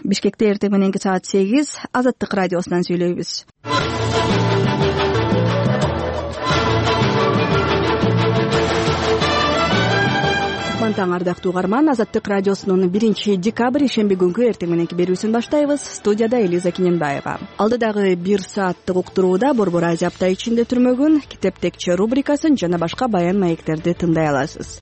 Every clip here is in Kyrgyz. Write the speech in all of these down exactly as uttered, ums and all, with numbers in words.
Бишкекте эртең мененки саат сегиз Азаттык радиосунан сүйлөйбүз. Таң ардактуу угарман, Азаттык радиосунун биринчи декабрь ишемби күнгү эртең мененки берүүсүн баштайбыз. Студияда Элиза Кененбаева. Алдыдагы бир сааттык уктурууда Борбор Азия апта ичинде түрмөгүн, китептекчи рубрикасын жана башка баян маектерди тыңдай аласыз.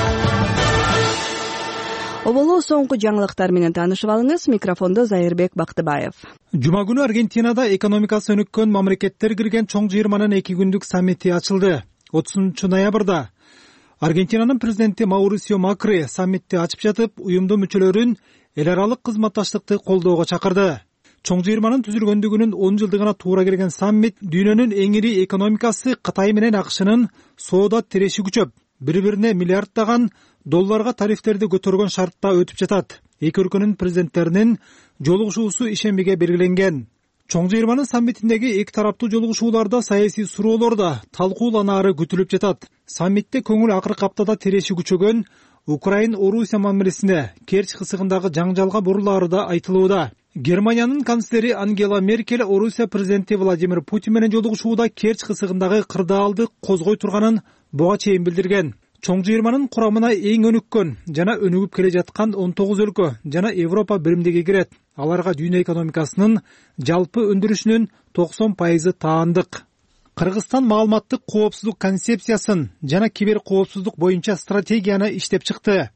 Оболо соңку жаңылыктар менен таанышып алыңыз. Микрофондо Зайырбек Бактыбаев. Жума күнү Аргентинада экономикасы өнүккөн мамлекеттер кирген чоң жыйырманын эки күндүк саммити ачылды. отузунчу ноябрда Аргентинанын президенти Маурисио Макри саммитти ачып жатып, уюмдун мүчөлөрүн эл аралык кызматташтыкты колдоого чакырды. Чоң жыйырманын түзүлгөндүгүнүн он жылдыгына туура келген саммит дүйнөнүн эң ири экономикасы Кытай менен АКШнын соода тиреши күчөп, бири-бирине миллиарддаган долларга тарифтерди көтөргөн шартта өтүп жатат. Эки өлкөнүн президенттеринин жолугушуусу ишембиге белгиленген. Чоң жыйырманын саммитиндеги эки тараптуу жолугушууларда саясий суроолор да талкууланаары күтүлүп жатат. Саммитте көңүл акыркы аптада тиреши күчөгөн Украин-Орусия мамилесине Керчь кысыгындагы жаңжалга бурулаары да айтылууда. Германиянын канцлери Ангела Меркель Орусия президенти Владимир Путин менен жолугушууда Керчь кысыгындагы кырдаалды козгой турганын буга чейин билдирген. Чоң жыйырманын курамына эң өнүккөн жана өнүгүп келе жаткан он тогуз өлкө жана Европа биримдиги кирет. Аларга дүйнө экономикасынын жалпы өндүрүшүнүн токсон пайызы таандык. Кыргызстан маалыматтык коопсуздук концепциясын жана кибер коопсуздук боюнча стратегияны иштеп чыкты.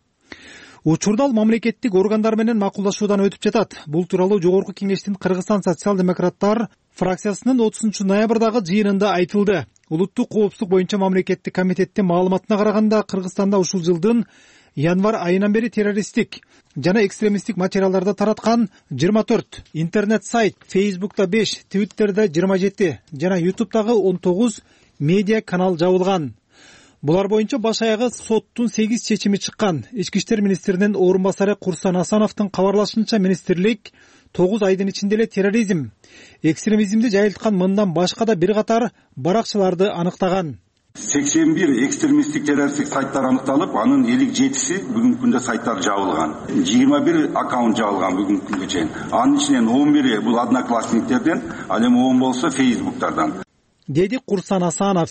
Учурда ал мамлекеттик органдар менен макулдашуудан өтүп жатат. Бул тууралуу Жогорку Кеңештин Кыргызстан социал-демократтар фракциясынын отузунчу ноябрдагы жыйынында айтылды. Улуттук коопсуздук боюнча мамлекеттик комитеттин маалыматына караганда, Кыргызстанда ушул жылдын январь айынан бери террористтик жана экстремисттик материалдарды тараткан жыйырма төрт интернет сайт, Facebook'та беш, Twitter'да жыйырма жети жана YouTube'дагы он тогуз медиа канал жабылган. Булар боюнча баш аягы соттун сегиз чечими чыккан. Ички иштер министринин орун басары Курсан Асановдун кабарлашынча, министрлик тогуз айдын ичинде эле терроризм, экстремизмди жайылткан мындан башка да бир катар баракчаларды аныктаган. сексен бир экстремисттик террористтик сайттар аныкталып, анын элүү жетиси бүгүнкү күндө сайттар жабылган. жыйырма бир аккаунт жабылган бүгүнкү күнгө чейин. Анын ичинен он бири бул одноклассниктерден, ал эми он болсо Facebook'тардан. Деди Курсан Асанов.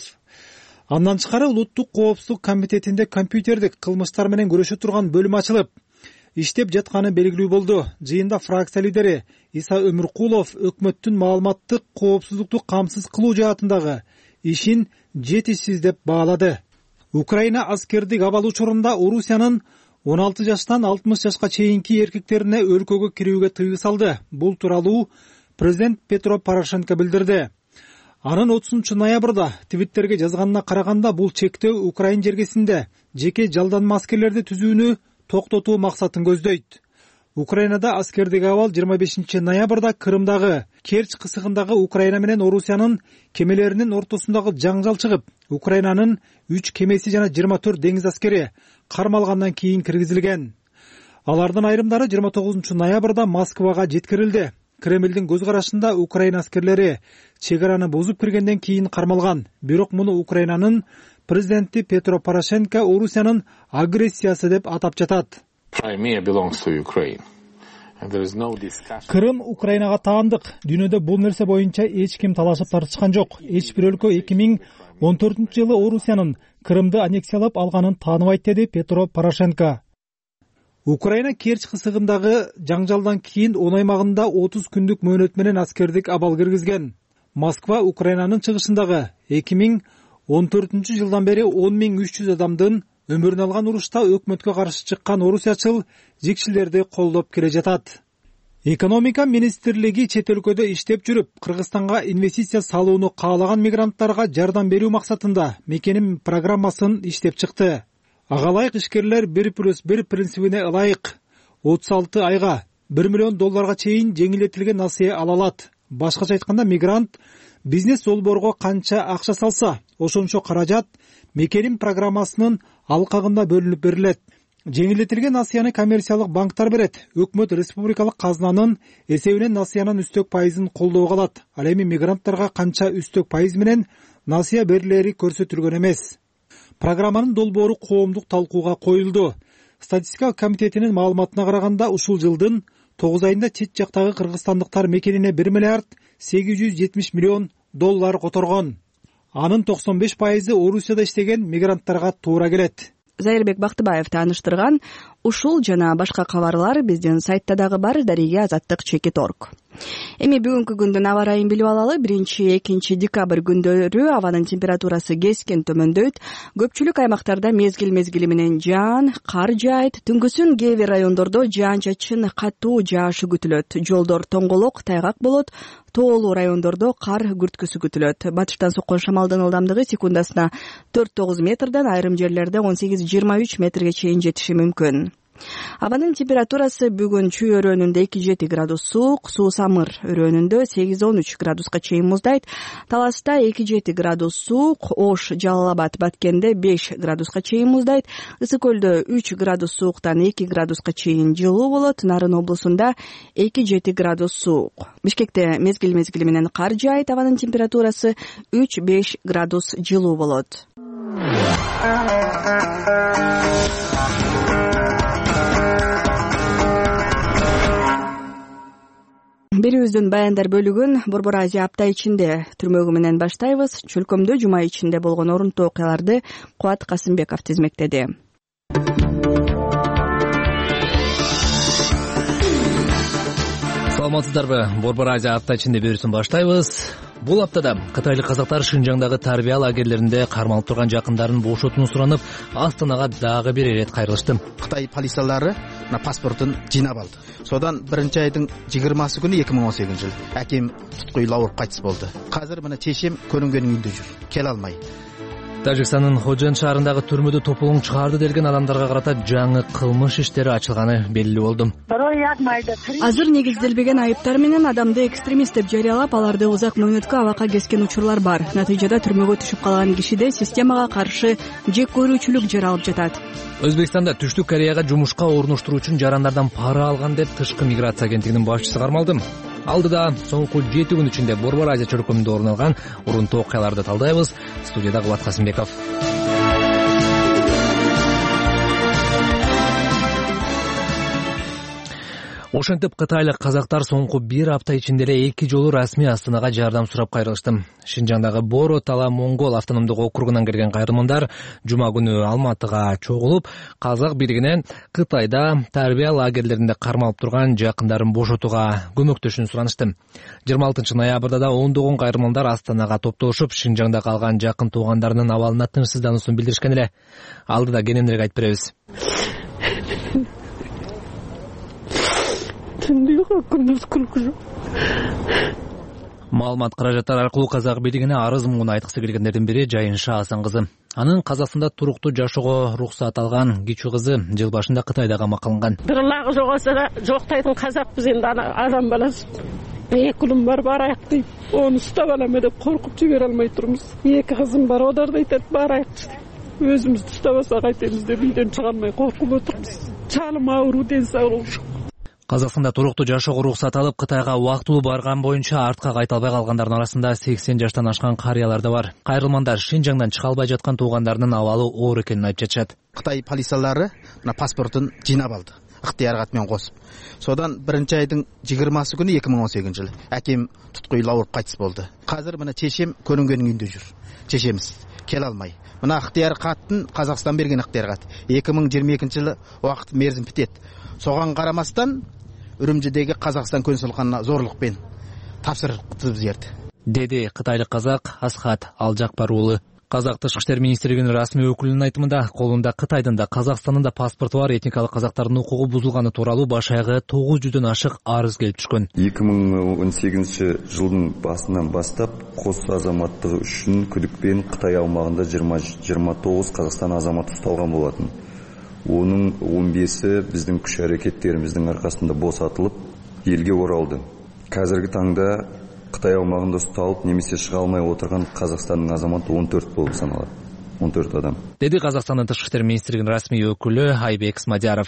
Андан тышкары Улуттук коопсуздук комитетинде компьютердик кылмыштар менен күрөшө турган бөлүм ачылып, иштеп жатканы белгилүү болду. Жыйында фракция лидери Иса Өмүркулов өкмөттүн маалыматтык коопсуздукту камсыз кылуу жаатындагы ишин жетишсиз деп баалады. Украина аскердик абал учурунда Орусиянын он алты жаштан алтымыш жашка чейинки эркектерине өлкөгө кирүүгө тыюу салды. Бул тууралуу президент Петро Порошенко билдирди. Анын отузунчу ноябрда Твиттерге жазганына караганда, бул чектөө Украин жергесинде жеке жалданма аскерлерди түзүүнү токтотуу максатын көздөйт. Украинада аскердик абал жыйырма бешинчи ноябрда Крымдагы Керчь кысыгындагы Украина менен Орусиянын кемелеринин ортосундагы жаңжал чыгып, Украинанын үч кемеси жана жыйырма төрт деңиз аскери кармалгандан кийин киргизилген. Алардын айрымдары жыйырма тогузунчу ноябрда Москвага жеткирилди. Кремлдин көз карашында Украина аскерлери чек араны бузуп киргенден кийин кармалган. Бирок муну Украинанын президенти Петро Порошенко Орусиянын агрессиясы деп атап жатат. Крым Украинага таандык. Дүйнөдө бул нерсе боюнча эч ким талашып тартышкан жок. Эч бир өлкө эки миң он төртүнчү жылы Орусиянын Крымды аннексиялап алганын тааныбайт, деди Петро Порошенко. Украина Керчь кысыгындагы жаңжалдан кийин он аймагында отуз күндүк мөөнөт менен аскердик абал киргизген. Москва Украинанын чыгышындагы эки миң он төртүнчү жылдан бери он миң үч жүз адамдын өмүрүн алган урушта өкмөткө каршы чыккан орусиячыл жикшилерди колдоп келе жатат. Экономика министрлиги чет өлкөдө иштеп жүрүп, Кыргызстанга инвестиция салууну каалаган мигранттарга жардам берүү максатында мекеним программасын иштеп чыкты. Ага ылайык ишкерлер бир плюс бир принцибине ылайык отуз алты айга бир миллион долларга чейин жеңилдетилген насыя ала алат. Башкача айтканда, мигрант бизнес долбоорго канча акча салса, ошончо каражат мекеним программасынын алкагында бөлүнүп берилет. Жеңилдетилген насыяны коммерциялык банктар берет. Өкмөт республикалык казынанын эсебинен насыянын үстөк пайызын колдоого алат. Ал эми мигранттарга канча үстөк пайыз менен насыя берилери көрсөтүлгөн эмес. Программанын долбоору коомдук талкууга коюлду. Статистика комитетинин маалыматына караганда, ушул жылдын тогуз айында чет жактагы кыргызстандыктар мекенине бир миллиард сегиз жүз жетимиш миллион доллар которгон. Анын токсон беш пайызы Орусияда иштеген мигранттарга туура келет. Зайырбек Бактыбаев тааныштырган ушул жана башка кабарлар биздин сайтта дагы бар. Дарига Азаттык чекит орг. Эми бүгүнкү күндүн аба ырайын билип алалы. биринчи экинчи декабрь күндөрү абанын температурасы кескен төмөндөйт. Көпчүлүк аймактарда мезгил мезгили менен жаан, кар жаайт. Түнкүсүн кээ бир райондордо жаан-чачын катуу жаашы күтүлөт. Жолдор тоңголок, тайгак болот. Тоолуу райондордо кар күрткүсү күтүлөт. Батыштан соккон шамалдын ылдамдыгы секундасына төрт тогуз метрден, айрым жерлерде он сегиз жыйырма үч метрге чейин жетиши мүмкүн. Абанын температурасы бүгүн Чүй өрөөнүндө эки жети градус суук, Суу Самыр өрөөнүндө сегиз он үч градуска чейин муздайт. Таласта эки жети градус суук, Ош, Жалал Абад, Баткенде беш градуска чейин муздайт. Ысык көлдө үч градус сууктан эки градуска чейин жылуу болот. Нарын облусунда эки жети градус суук. Бишкекте мезгил мезгили менен кар жаайт. Абанын температурасы үч беш градус жылуу болот. Берүүбүздүн баяндар бөлүгүн Борбор Азия апта ичинде түрмөгү менен баштайбыз. Чөлкөмдө жума ичинде болгон орунтуу окуяларды Кубат Касымбеков тизмектеди. Саламатсыздарбы? Борбор Азия апта ичинде берүүсүн баштайбыз. Бул аптада кытайлык казактар Шынжаңдагы тарбия лагерлеринде кармалып турган жакындарын бошотууну суранып, Астанага дагы бир ирет кайрылышты. Кытай полициялары паспортун жыйнап алды. Содан биринчи айдын жыйырмасы күнү эки миң он сегизинчи жыл аким Туткуйлуу ауырып кайтыс болду. Азыр мына чечем көрүнгөнүн үйүндө жүр. Келе алмай. Тажикстандын Ходжен шаарындагы түрмөдө тополоң чыгарды делген адамдарга карата жаңы кылмыш иштери ачылганы белгилүү болду. Азыр негизделбеген айыптар менен адамды экстремист деп жарыялап, аларды узак мөөнөткө абакка кескен учурлар бар. Натыйжада түрмөгө түшүп калган кишиде системага каршы жек көрүүчүлүк жаралып жатат. Өзбекстанда Түштүк Кореяга жумушка орноштуруу үчүн жарандардан пара алган деп тышкы миграция агенттигинин башчысы кармалды. Алдыда соңку жети күн ичинде Борбор Азия чөлкөмүндө орун алган урунтуу окуяларды талдайбыз. Студияда Кубат Касымбеков. Ошентип кытайлык казактар соңку бир апта ичинде эле эки жолу расмий Астанага жардам сурап кайрылышты. Шынжаңдагы Боро Тала Монгол автономдук округунан келген кайрылмандар жума күнү Алматыга чогулуп, казак бийлигинен Кытайда тарбия лагерлеринде кармалып турган жакындарын бошотууга көмөктөшүүнү суранышты. жыйырма алтынчы ноябрда да ондогон кайрылмандар Астанага топтошуп, Шынжаңда калган жакын туугандарынын абалына тынчсыздануусун билдиришкен эле. Алдыда кененирээк айтып беребиз. Маалымат каражаттар аркылуу казак бийлигине арыз муун айткысы келгендердин бири Жайынша Асан кызы. Анын Казакстанда туруктуу жашоого уруксат алган кичүү кызы жыл башында Кытайда камакка алынган. Дырлагы жок болсо да жоктайтын казакпыз энди адам баласы. Эки улум бар барайык дейт. Ону уштап алам деп коркуп жибере албай турмуз. Эки кызым бар, олар да айтат барайык. Өзүбүздү уштабасак айтебиз деп үйдөн чыга алмай коркуп отурмуз. Чалым ауруу, ден соолугу жок. Казакстанда туруктуу жашоого уруксат алып, Кытайга убактылуу барган боюнча артка кайта албай калгандардын арасында сексен жаштан ашкан карыялар да бар. Кайрылмандар Шынжаңдан чыга албай жаткан туугандарынын абалы оор экенин айтып жатышат. Кытай полициялары паспортун жыйнап алды, ыктыяр кат менен косуп. Содан биринчи айдын жыйырмасы күнү эки миң он сегизинчи жыл аким Туткуйлуу ауырып кайтыс болду. Азыр мына чечем көрүнгөнүн үйүндө жүр. Чечемиз келе алмай. Мына ыктыяр каттын Казакстан берген ыктыяр кат. эки миң жыйырма экинчи жылы убакыт мерзим битет. Соган карамастан Үрүмчүдөгү Казакстан консулдугуна зорлукпен тапшырып берди, деди кытайлык казак Асхат Алжакпар уулу. Казак Тышкы иштер министрлигинин расмий өкүлүнүн айтымында, колунда Кытайдын да Казакстандын да паспорту бар этникалык казактардын укугу бузулганы тууралуу баш аягы тогуз жүздөн ашык арыз келип түшкөн. эки миң он сегизинчи жылдын басынан баштап кос азаматтыгы үчүн күдүкпен Кытай аумагында жыйырма тогуз Казакстан азаматы ушталган болотун. Onun он беси биздин күч аракеттерибиздин аркасында босатылып, элге оралды. Қазіргі таңда Кытай аумагында ушталып, немесе чыга алмай отурган Казакстандын азаматы он төрт болуп саналат. он төрт адам. Деди Казакстандын Тышкы иштер министрлигинин расмий өкүлү Айбек Смадяров.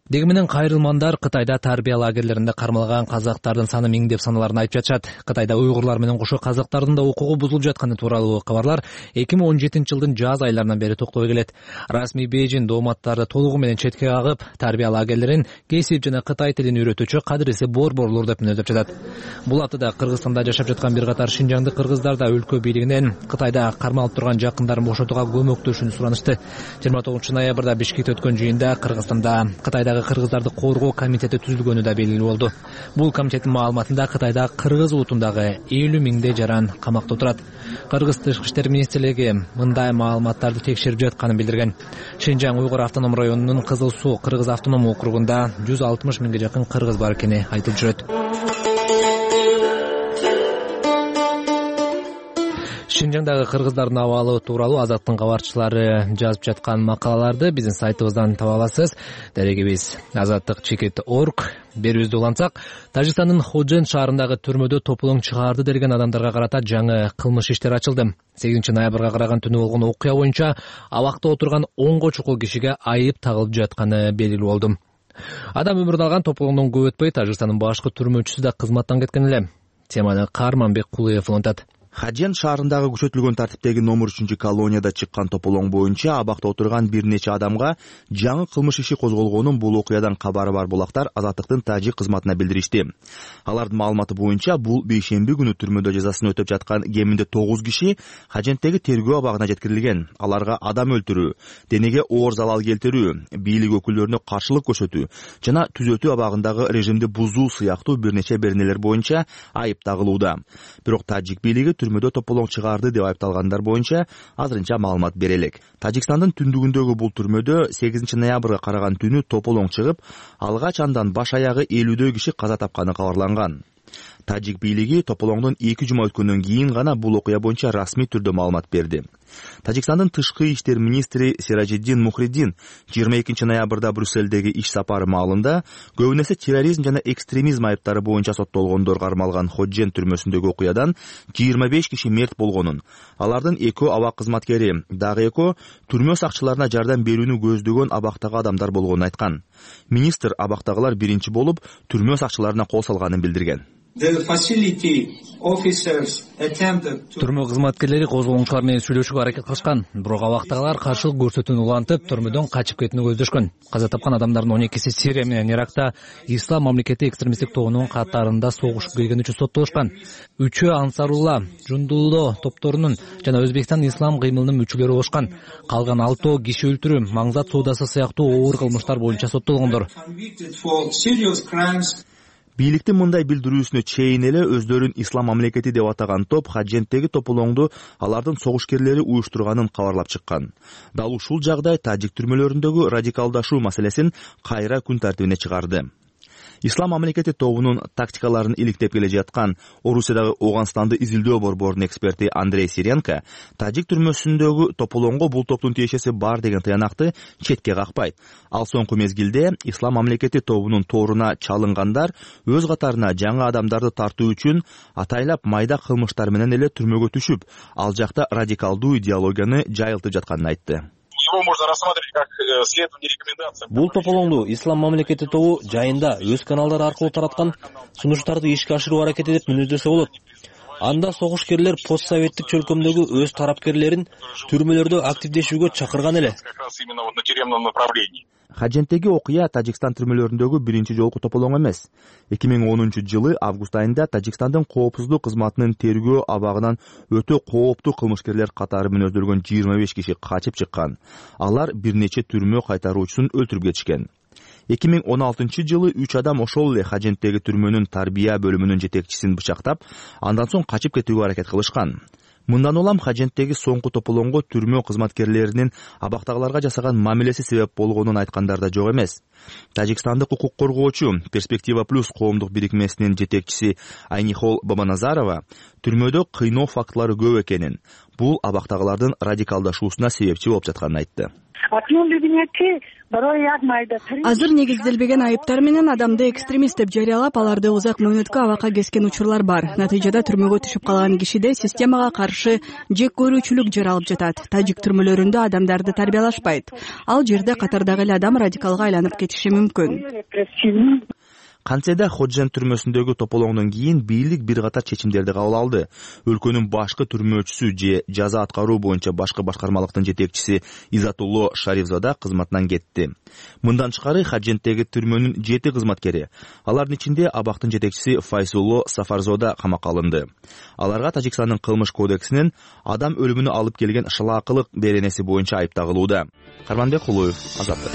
Деги менен кайрылмандар Кытайда тарбия лагерлеринде кармалган казактардын саны миңдеп саналарын айтып жатышат. Кытайда уйгурлар менен кошо казактардын да укугу бузулуп жатканы тууралуу кабарлар эки миң он жетинчи жылдын жаз айларынан бери токтобой келет. Расмий Бейжин дооматтарды толугу менен четке кагып, тарбия лагерлерин кесип жана Кытай тилин үйрөтүүчү кадыресе борборлор деп мүнөздөп жатат. Бул аптада Кыргызстанда жашап жаткан бир катар шинжаңдык кыргыздар да өлкө бийлигинен Кытайда кармалып турган жакындарын бошотууга көмөктөшүүнү суранышты. жыйырма тогузунчу ноябрда Бишкекте өткөн жыйында Кыргызстанда Кытайдагы кыргыздарды коргоо комитети түзүлгөнү да белгилүү болду. Бул комитеттин маалыматында Кытайда кыргыз улутундагы элүү миңдей жаран камакта отурат. Кыргыз тышкы иштер министрлиги мындай маалыматтарды текшерип жатканын билдирген. Шинжаң уйгур автоном районунун Кызыл Суу кыргыз автоном округунда жүз алтымыш миңге жакын кыргыз бар экени айтылып жүрөт. Шинжаңдагы кыргыздардын абалы тууралуу Азаттын кабарчылары жазып жаткан макалаларды биздин сайтыбыздан таба аласыз. Дарегибиз азаттык чекит точка орг. Берүүбүздү улантсак, Тажикстандын Ходжен шаарындагы түрмөдө тополоң чыгарды делген адамдарга карата жаңы кылмыш иштер ачылды. сегизинчи ноябрга караган түнү болгон окуя боюнча абакта отурган онго чукул кишиге айып тагылып жатканы белгилүү болду. Адам өмүрүн алган тополоңдон көп өтпөй Тажикстандын башкы түрмөчүсү да кызматтан кеткен эле. Теманы Карманбек Кулуев улантат. Ходжен шаарындагы күчөтүлгөн тартиптеги номер үчүнчү колонияда чыккан тополоң боюнча абакта отурган бир нече адамга жаңы кылмыш иши козголгонун бул окуядан кабары бар булактар Азаттыктын тажик кызматына билдиришти. Алардын маалыматы боюнча бул бейшемби күнү түрмөдө жазасын өтөп жаткан кеминде тогуз киши Ходжендеги тергөө абагына жеткирилген. Аларга адам өлтүрүү, денеге оор залал келтирүү, бийлик өкүлдөрүнө каршылык көрсөтүү жана түзөтүү абагындагы режимди бузуу сыяктуу бир нече беренелер боюнча айып тагылууда. Бирок тажик бийлиги түрмөдө тополоң чыгарды деп айыпталгандар боюнча азырынча маалымат бере элек. Тажикстандын түндүгүндөгү бул түрмөдө сегизинчи ноябрга караган түнү тополоң чыгып, алгач андан баш аягы элүүдөй киши каза тапканы кабарланган. Тажик бийлиги тополоңдон эки жума өткөндөн кийин гана бул окуя боюнча расмий түрдө маалымат берди. Тажикстандын тышкы иштер министри Сиражиддин Мухриддин жыйырма экинчи ноябрда Брюссельдеги иш сапары маалында көбүнесе терроризм жана экстремизм айыптары боюнча соттолгондор кармалган Ходжен түрмөсүндөгү окуядан жыйырма беш киши мерт болгонун, алардын экөө абак кызматкери, дагы экөө түрмө сакчыларына жардам берүүнү көздөгөн абактагы адамдар болгонун айткан. Министр абактагылар биринчи болуп түрмө сакчыларына кол салганын билдирген. Түрмө кызматкерлери козголоңчулар менен сүйлөшүүгө аракет кылышкан, бирок абактагылар каршылык көрсөтүүнү улантып, түрмөдөн качып кетүүнү көздөшкөн. Каза тапкан адамдардын он экиси Сирия менен Иракта Ислам мамлекети экстремисттик тобунун катарында согушуп келгени үчүн соттолушкан. Үчөө Ансарулла, Жундулло топторунун жана Өзбекстан ислам кыймылынын мүчөлөрү болушкан. Калган алтоо киши өлтүрүү, маңзат соодасы сыяктуу оор кылмыштар боюнча соттолгондор. Бийликтин мындай билдирүүсүнө чейин эле өздөрүн ислам мамлекети деп атаган топ Ходжендеги тополоңду алардын согушкерлери уюштурганын кабарлап чыккан. Дал ушул жагдай тажик түрмөлөрүндөгү радикалдашуу маселесин кайра күн тартибине чыгарды. Ислам мамлекети тобунун тактикаларын иликтеп келе жаткан Орусиядагы Оганстанды изилдөө борборунун эксперти Андрей Сиренко тажик түрмөсүндөгү тополоңго бул топтун тиешеси бар деген тыянакты четке какпайт. Ал соңку мезгилде Ислам мамлекети тобунун торуна чалынгандар өз катарына жаңы адамдарды тартуу үчүн атайлап майда кылмыштар менен эле түрмөгө түшүп, ал жакта радикалдуу идеологияны жайылтып жатканын айтты. Бул тополоңду ислам мамлекети тобу жайында өз каналдары аркылуу тараткан сунуштарды ишке ашыруу аракети деп мүнөздөсө болот. Анда согушкерлер постсоветтик чөлкөмдөгү өз тарапкерлерин түрмөлөрдө активдешүүгө чакырган эле. Ходжендеги окуя Тажикстан түрмөлөрүндөгү биринчи жолку тополоң эмес. эки миң онунчу жылы август айында Тажикстандын коопсуздук кызматынын тергөө абагынан өтө кооптуу кылмышкерлер катары мүнөздөлгөн жыйырма беш киши качып чыккан. Алар бир нече түрмө кайтаруучусун өлтүрүп кетишкен. эки миң он алтынчы жылы үч адам ошол эле Ходжендеги түрмөнүн тарбия бөлүмүнүн жетекчисин бычактап, андан соң качып кетүүгө аракет кылышкан. Мындан улам Ходжендеги соңку тополоңго түрмө кызматкерлеринин абактагыларга жасаган мамилеси себеп болгонун айткандар да жок эмес. Тажикстандык укук коргоочу Перспектива плюс коомдук бирикмесинин жетекчиси Айнихол Бабаназарова түрмөдө кыйноо фактылары көп экенин, бул абактагылардын радикалдашуусуна себепчи болуп жатканын айтты. Азыр негизделбеген айыптар менен адамды экстремист деп жарыялап, аларды узак мөөнөткө абакка кескен учурлар бар. Натыйжада түрмөгө түшүп калган кишиде системага каршы жек көрүүчүлүк жаралып жатат. Тажик түрмөлөрүндө адамдарды тарбиялашпайт. Ал жерде катардагы эле адам радикалга айланып кетиши мүмкүн. Кантсе да Ходжан түрмөсүндөгү тополоңдон кийин бийлик бир катар чечимдерди кабыл алды. Өлкөнүн башкы түрмөөчүсү же жаза аткаруу боюнча башкы башкармалыктын жетекчиси Изатулло Шарифзада кызматынан кетти. Мындан тышкары Хадженттеги түрмөнүн жети кызматкери, алардын ичинде абактын жетекчиси Файсулло Сафарзода камакка алынды. Аларга Тажикстандын кылмыш кодексинин адам өлүмүнө алып келген шылаакылык беренеси боюнча айып тагылууда. Карманбек Кулуев, Азаттык.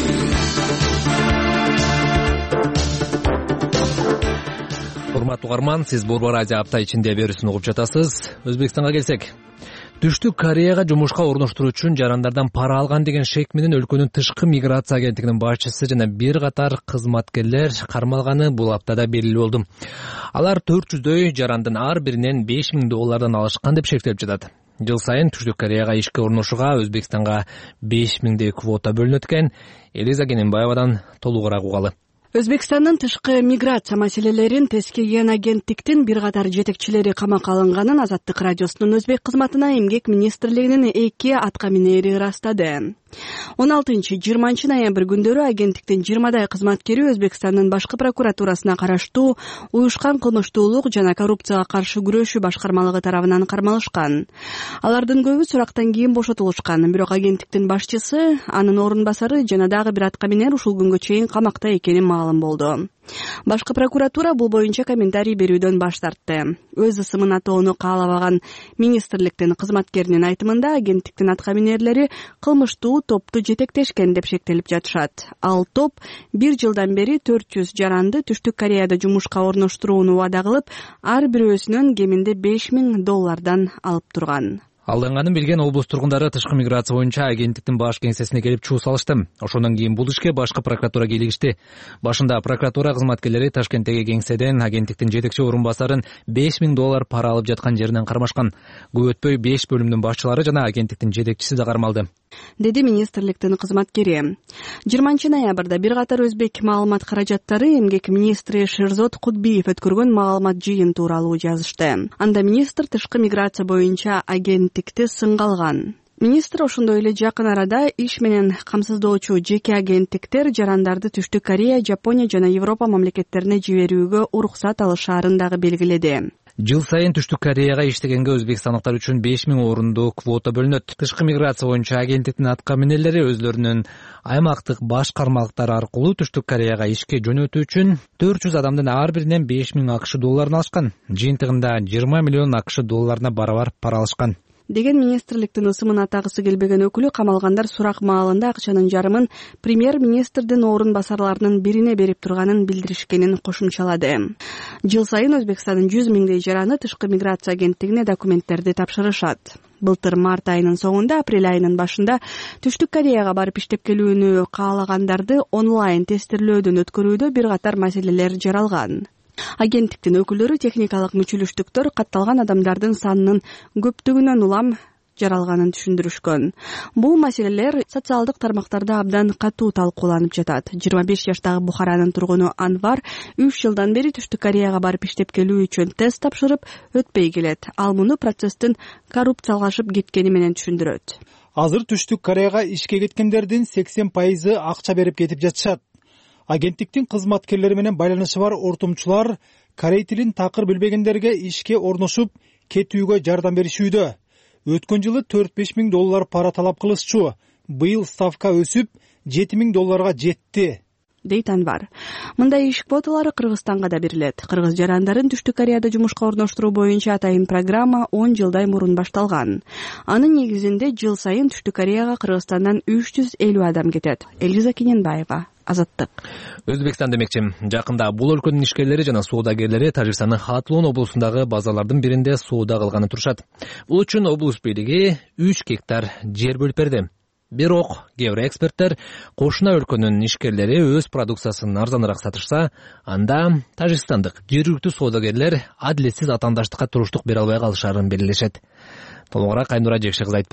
Урматтуу угарман, сиз Борбор Азия апта ичинде берүүсүн угуп жатасыз. Өзбекстанга келсек, Түштүк Кореяга жумушка орноштуруу үчүн жарандардан пара алган деген шек менен өлкөнүн тышкы миграция агенттигинин башчысы жана бир катар кызматкерлер кармалганы бул аптада белгилүү болду. Алар төрт жүздөй жарандын ар биринен беш миң доллардан алышкан деп шектелип жатат. Жыл сайын Түштүк Кореяга ишке орношууга Өзбекстанга беш миңдей квота бөлүнөт экен. Элиза Кененбаевадан толугураак угалы. Өзбекстандын тышкы миграция маселелерин тескеген агенттиктин бир катар жетекчилери камакка алынганын Азаттык радиосунун өзбек кызматына эмгек министрлигинин эки атка минери ырастады. он алтынчы жыйырманчы ноябрь күндөрү агенттиктин жыйырмадай кызматкери Өзбекстандын башкы прокуратурасына караштуу уюшкан кылмыштуулук жана коррупцияга каршы күрөшүү башкармалыгы тарабынан кармалышкан. Алардын көбү сурактан кийин бошотулушкан, бирок агенттиктин башчысы, анын орун басары жана дагы бир атка минер ушул күнгө чейин камакта экени маалым болду. Башкы прокуратура бул боюнча комментарий берүүдөн баш тартты. Өз ысымын атоону каалабаган министрликтин кызматкеринин айтымында агенттиктин атка минерлери кылмыштуу топту жетектешкен деп шектелип жатышат. Ал топ бир жылдан бери төрт жүз жаранды Түштүк Кореяда жумушка орноштурууну убада кылып, ар бирөөсүнөн кеминде беш миң доллардан алып турган. Алданганын билген облус тургундары тышкы миграция боюнча агенттиктин баш кеңсесине келип чуу салышты. Ошондон кийин бул ишке башкы прокуратура кийлигишти. Башында прокуратура кызматкерлери Ташкенттеги кеңседен агенттиктин жетекчи орун басарын беш миң доллар пара алып жаткан жеринен кармашкан. Көп өтпөй беш бөлүмдүн башчылары жана агенттиктин жетекчиси да кармалды, деди министрликтин кызматкери. жыйырманчы ноябрда бир катар өзбек маалымат каражаттары эмгек министри Шерзот Кудбиев өткөргөн маалымат жыйын тууралуу жазышты. Анда министр тышкы миграция боюнча агенттикти сынга алган. Министр ошондой эле жакын арада иш менен камсыздоочу жеке агенттиктер жарандарды Түштүк Корея, Жапония жана Европа мамлекеттерине жиберүүгө уруксат алышаарын дагы белгиледи. Жыл сайын Түштүк Кореяга иштегенге өзбекстандыктар үчүн беш миң орунду квота бөлүнөт. Тышкы миграция боюнча агенттиктин атка минерлери өзлөрүнүн аймактык башкармалыктары аркылуу Түштүк Кореяга ишке жөнөтүү үчүн төрт жүз адамдын ар биринен беш миң акш долларын алышкан. Жыйынтыгында жыйырма миллион акш долларына барабар пара алышкан, деген министрликтин ысымын атагысы келбеген өкүлү. Камалгандар сурак маалында акчанын жарымын премьер-министрдин орун басарларынын бирине берип турганын билдиришкенин кошумчалады. Жыл сайын Өзбекстандын жүз миңдей жараны тышкы миграция агенттигине документтерди тапшырышат. Былтыр март айынын соңунда, апрель айынын башында Түштүк Кореяга барып иштеп келүүнү каалагандарды онлайн тестирлөөдөн өткөрүүдө бир катар маселелер жаралган. Агенттиктин өкүлдөрү техникалык мүчүлүштүктөр катталган адамдардын санынын көптүгүнөн улам жаралганын түшүндүрүшкөн. Бул маселелер социалдык тармактарда абдан катуу талкууланып жатат. жыйырма беш жаштагы Бухаранын тургуну Анвар үч жылдан бери Түштүк Кореяга барып иштеп келүү үчүн тест тапшырып өтпөй келет. Ал муну процесстин коррупциялашып кеткени менен түшүндүрөт. Азыр Түштүк Кореяга ишке кеткендердин сексен пайызы акча берип кетип жатышат. Агенттиктин кызматкерлери менен байланышы бар ортомчулар корей тилин такыр билбегендерге ишке орношуп кетүүгө жардам беришүүдө. Өткөн жылы төрт беш миң доллар пара талап кылышчу. Быйыл ставка өсүп жети миң долларга жетти, дейт Анвар. Мындай иш квоталары Кыргызстанга да берилет. Кыргыз жарандарын Түштүк Кореяда жумушка орноштуруу боюнча атайын программа он жылдай мурун башталган. Анын негизинде жыл сайын Түштүк Кореяга Кыргызстандан үч жүз элүү адам кетет. Элиза Кененбаева, Азаттык. Өзбекстан демекчи, жакында бул өлкөнүн ишкерлери жана соодагерлери Тажикстандын Хатлон облусундагы базалардын биринде соода кылганы турушат. Бул үчүн облус бийлиги үч гектар жер бөлүп берди. Бирок кээ бир эксперттер кошуна өлкөнүн ишкерлери өз продукциясын арзаныраак сатышса, анда тажикстандык жергиликтүү соодагерлер адилетсиз атаандаштыкка туруштук бере албай калышарын белгилешет. Толугураак Айнура Жекши кызы айтып берет.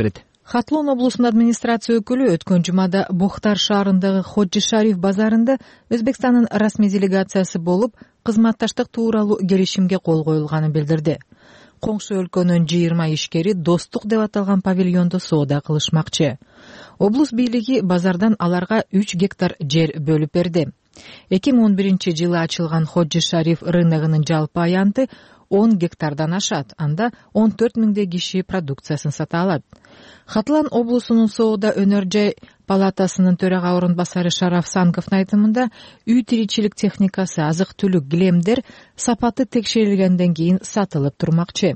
Хатлон облусунун администрация өкүлү өткөн жумада Бохтар шаарындагы Ходжи Шариф базарында Өзбекстандын расмий делегациясы болуп, кызматташтык тууралуу келишимге кол коюлганын билдирди. Коңшу өлкөнүн жыйырма ишкери достук деп аталган павильондо соода кылышмакчы. Облус бийлиги базардан аларга үч гектар жер бөлүп берди. эки миң он биринчи жылы ачылган Ходжи Шариф рыногунун жалпы аянты он гектардан ашат. Анда он төрт миңдей киши продукциясын сата алат. Хатлан облусунун соода өнөр жай палатасынын төрага орун басары Шараф Санковдун айтымында үй тиричилик техникасы, азык-түлүк, килемдер сапаты текшерилгенден кийин сатылып турмакчы.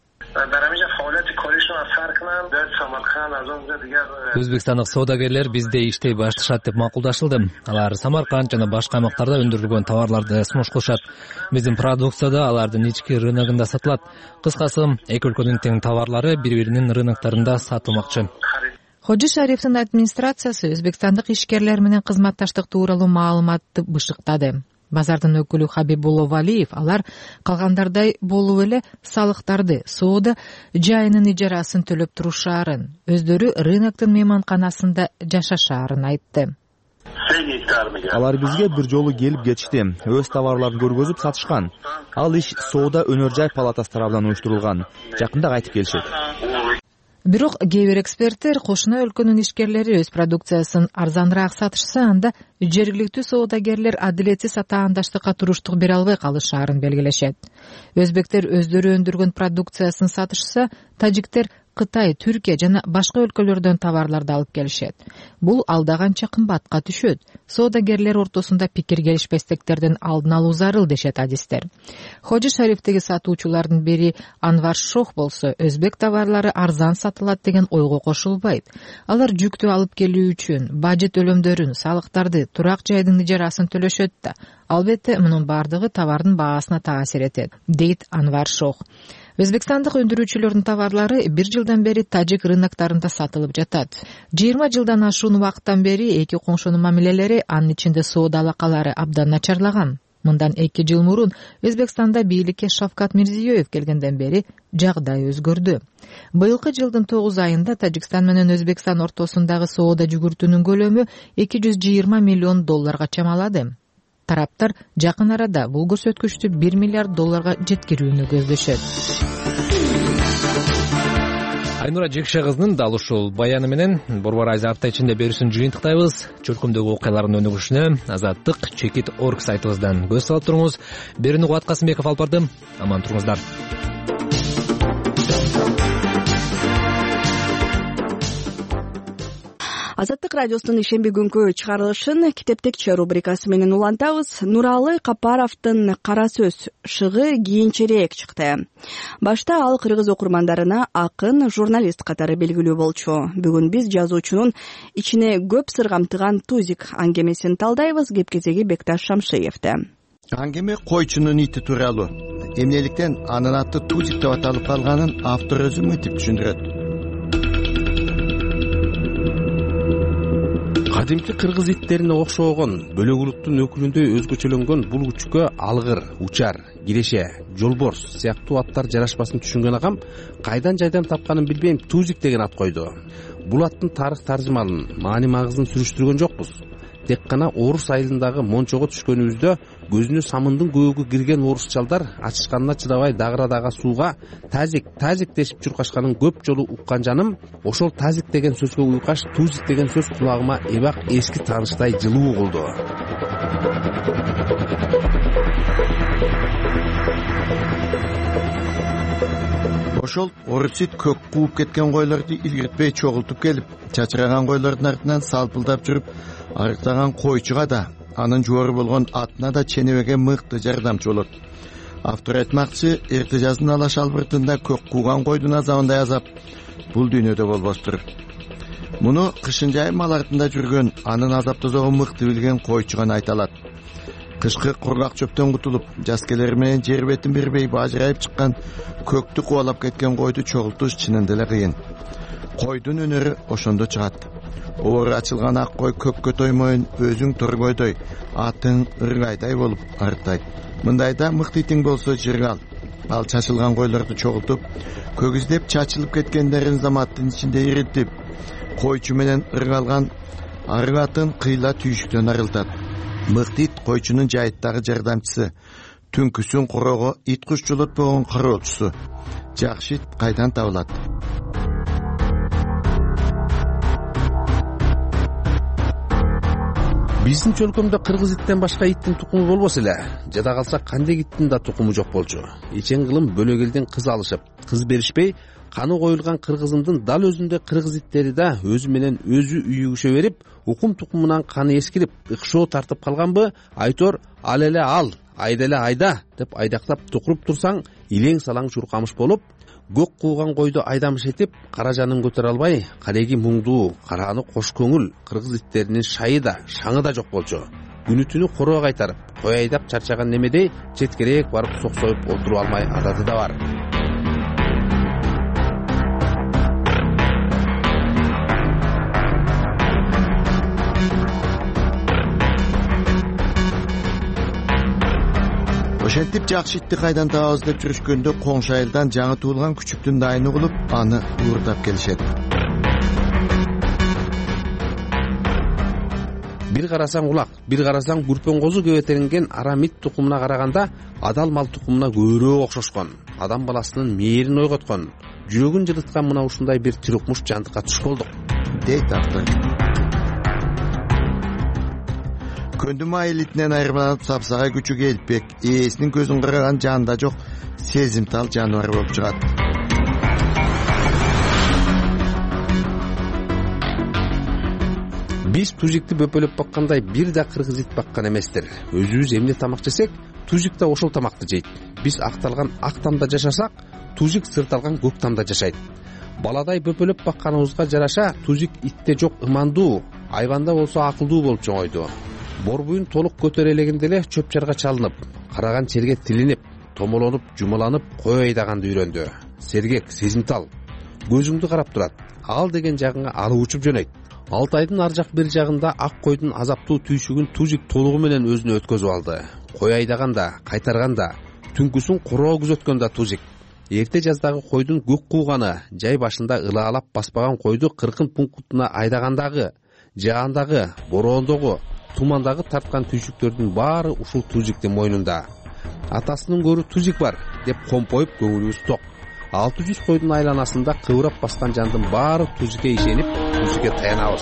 Өзбекстандык соодагерлер бизде иштей башташат деп макулдашылды. Алар Самарканд жана башка аймактарда өндүрүлгөн товарларды сунуш кылышат. Биздин продукцияда алардын ички рыногунда сатылат. Кыскасы, эки өлкөнүн тең товарлары бири-биринин рыноктарында сатылмакчы. Ходжи Шарифтин администрациясы өзбекстандык ишкерлер менен кызматташтык тууралуу маалыматты бышыктады. Базардын өкүлү Хабибулло Валиев алар калгандардай болуп эле салыктарды, соода жайынын ижарасын төлөп турушаарын, өздөрү рыноктун мейманканасында жашашаарын айтты. Алар бизге бир жолу келип кетишти, өз товарларын көргөзүп сатышкан. Ал иш соода өнөр жай палатасы тарабынан уюштурулган. Жакында кайтып келишет. Бирок кээ бир эксперттер кошуна өлкөнүн ишкерлери өз продукциясын арзаныраак сатышса, анда жергиликтүү соодагерлер адилетсиз атаандаштыкка туруштук бере албай калышаарын белгилешет. Өзбектер өздөрү өндүргөн продукциясын сатышса, тажиктер Кытай, Түркия жана башка өлкөлөрдөн товарларды алып келишет. Бул алда канча кымбатка түшөт. Соодагерлер ортосунда пикир келишпестиктердин алдын алуу зарыл дешет адистер. Ходжи Шарифтеги сатуучулардын бири Анвар Шох болсо, өзбек товарлары арзан сатылат деген ойго кошулбайт. Алар жүктү алып келүү үчүн бажет төлөмдөрүн, салыктарды, турак жайдын ижарасын төлөшөт да. Албетте, мунун бардыгы товардын баасына таасир этет, дейт Анвар Шох. Өзбекстандык өндүрүүчүлөрдүн товарлары бир жылдан бери тажик рыноктарында сатылып жатат. жыйырма жылдан ашуун убакыттан бери эки коңшунун мамилелери, анын ичинде соода алакалары абдан начарлаган. Мындан эки жыл мурун Өзбекстанда бийликке Шавкат Мирзиёев келгенден бери жагдай өзгөрдү. Быйылкы жылдын тогуз айында Тажикстан менен Өзбекстан ортосундагы соода жүгүртүүнүн көлөмү эки жүз жыйырма миллион долларга чамалады. Тараптар жакын арада бул көрсөткүчтү бир миллиард долларга жеткирүүнү көздөшөт. Айнура Жекше кызынын дал ушул баяны менен Борбор Азия апта ичинде берүүсүн жыйынтыктайбыз. Чөлкөмдөгү окуялардын өнүгүшүнө Азаттык Чекит Орг сайтыбыздан көз салып туруңуз. Берүүнү Кубат Касымбеков алып бардым. Аман туруңуздар. Азаттык радиосунун ишемби күнкү чыгарылышын китептекче рубрикасы менен улантабыз. Нуралы Капаровдун Кара сөз шыгы кийинчерээк чыкты. Башта ал кыргыз окурмандарына акын, журналист катары белгилүү болчу. Бүгүн биз жазуучунун ичине көп сыр камтыган Тузик аңгемесин талдайбыз. Кеп кезеги Бекташ Шамшиевде. Аңгеме койчунун ити тууралуу. Эмнеликтен анын аты Тузик деп аталып калганын автор өзү мынтип түшүндүрөт. Кадимки кыргыз иттерине окшогон, бөлөк улуттун өкүлүндөй өзгөчөлөнгөн бул күчкө алгыр, учар, киреше, жолборс сыяктуу аттар жарашпасын түшүнгөн агам кайдан жайдан тапканын билбейм, Тузик деген ат койду. Бул аттын тарых таржымалын, маани магызын сүрүштүргөн жокпуз. Тек гана Орус айылындагы мончого түшкөнүбүздө көзүнө самындын көөгү кирген орус чалдар ачышканына чыдабай дагырадагы сууга тазик, тазик дешип чуркашканын көп жолу уккан жаным, ошол тазик деген сөзгө уйкаш Тузик деген сөз кулагыма эбак эски тааныштай жылуу болду. Ошол орус ит көк кууп кеткен койлорду илгертпей чогултуп келип, чачыраган койлордун артынан салпылдап жүрүп, арыктаган койчуга да, анын жуору болгон атына да ченебеге мыкты жардамчы болот. Автор айтмакчы, эрте жаздын алаш албыртында көк кууган койдун азабындай азап бул дүйнөдө болбостур. Муну кышын жай мал артында жүргөн, анын азаптоозогун мыкты билген койчуган айта алат. Кышкы кургак чөптөн кутулуп, жаз келери менен жер бетин бербей бажырайып чыккан көктү кубалап кеткен койду чогултуш чынында эле кыйын. Койдун өнөрү ошондо чыгат. Оору ачылган ак кой көккө тоймойун, өзүң торгойдой, атың ыргайдай болуп арыктайт. Мындайда мыкты итиң болсо жыргал. ал чачылган койлорду чогултуп көгүздеп чачылып кеткендерин заматтын ичинде иритип койчу менен ыргалган арык атын кыйла түйшүктөн арылтат. Мыктит койчунун жайыттагы жардамчысы, түнкүсүн корого ит куш жолотпогон кароочусу. Жакшит кайдан табылат? Биздин чөлкөмдө кыргыз иттен башка иттин тукуму болбосо эле, жада калса кандек иттин да тукуму жок болчу. Ичен кылым бөлөгелден кыз алышып, кыз беришпей, каны коюлган кыргызымдын дал өзүндөй кыргыз иттери да өзү менен өзү үйүгүшө берип, укум тукумунан каны эскирип, ыкшоо тартып калганбы, айтор ал эле ал, айда эле айда деп айдактап тукуруп турсаң, илең салаң чуркамыш болуп, көк кууган койду айдамыш этип, кара жанын көтөрө албай, кареги муңдуу, карааны кош көңүл кыргыз иттеринин шайы да, шаңы да жок болчу. Күнү түнү короо кайтарып, кой айдап чарчаган немедей четкерээк барып соксоюп отуруп алмай адаты да бар. Ошентип Жакшитти кайдан табабыз деп жүрүшкөндө коңшу айылдан жаңы туулган күчүктүн дайыны кылып, аны уурдап келишет. Бир карасаң улак, бир карасаң күрпөн козу кебетеринген арамит тукумуна караганда адал мал тукумуна көбүрөөк окшошкон, адам баласынын мээрин ойготкон, жүрөгүн жылыткан мына ушундай бир тирокмуш жандыкка туш болдук, дейт автор. Көндүм айылитинен айырмаланып сапсагай күчү келипбек, ээсинин көзүн караган жанда жок сезимтал жаныбар болуп чыгат. Биз тужикти бөпөлөп баккандай бир да кыргыз ит баккан эместир. Өзүбүз эмне тамак жесек, тужик да ошол тамакты жейт. Биз акталган ак тамда жашасак, тужик сырталган көк тамда жашайт. Баладай бөпөлөп бакканыбызга жараша, тужик итте жок ымандуу, айбанда болсо акылдуу болуп чоңойду. Борбуйун толук көтөрө элегенде эле чөп чарга чалынып, караган черге тилинип, томолонуп, жумаланып, кой айдаганды үйрөндү. Сергек, сезимтал, көзүңдү карап турат. Ал деген жагыңа алып учуп жөнөйт. Алтайдын ар жак бир жагында ак койдун азаптуу түйшүгүн тужик толугу менен өзүнө өткөзүп алды. Кой айдаганда, кайтарганда, түнкүсүн короо күзөткөндө тужик. Эрте жаздагы койдун көк кууганы, жай башында ылаалап баспаган койду кыркын пунктуна айдагандагы, жаандагы, бороондогу, тумандагы тарткан түйшүктөрдүн баары ушул тужиктин мойнунда. Атасынын көрү тужик бар деп компоюп көңүлүбүз ток. алты жүз койдун айланасында кыбырап баскан жандын баары тужикке ишенип, тужикке таянабыз.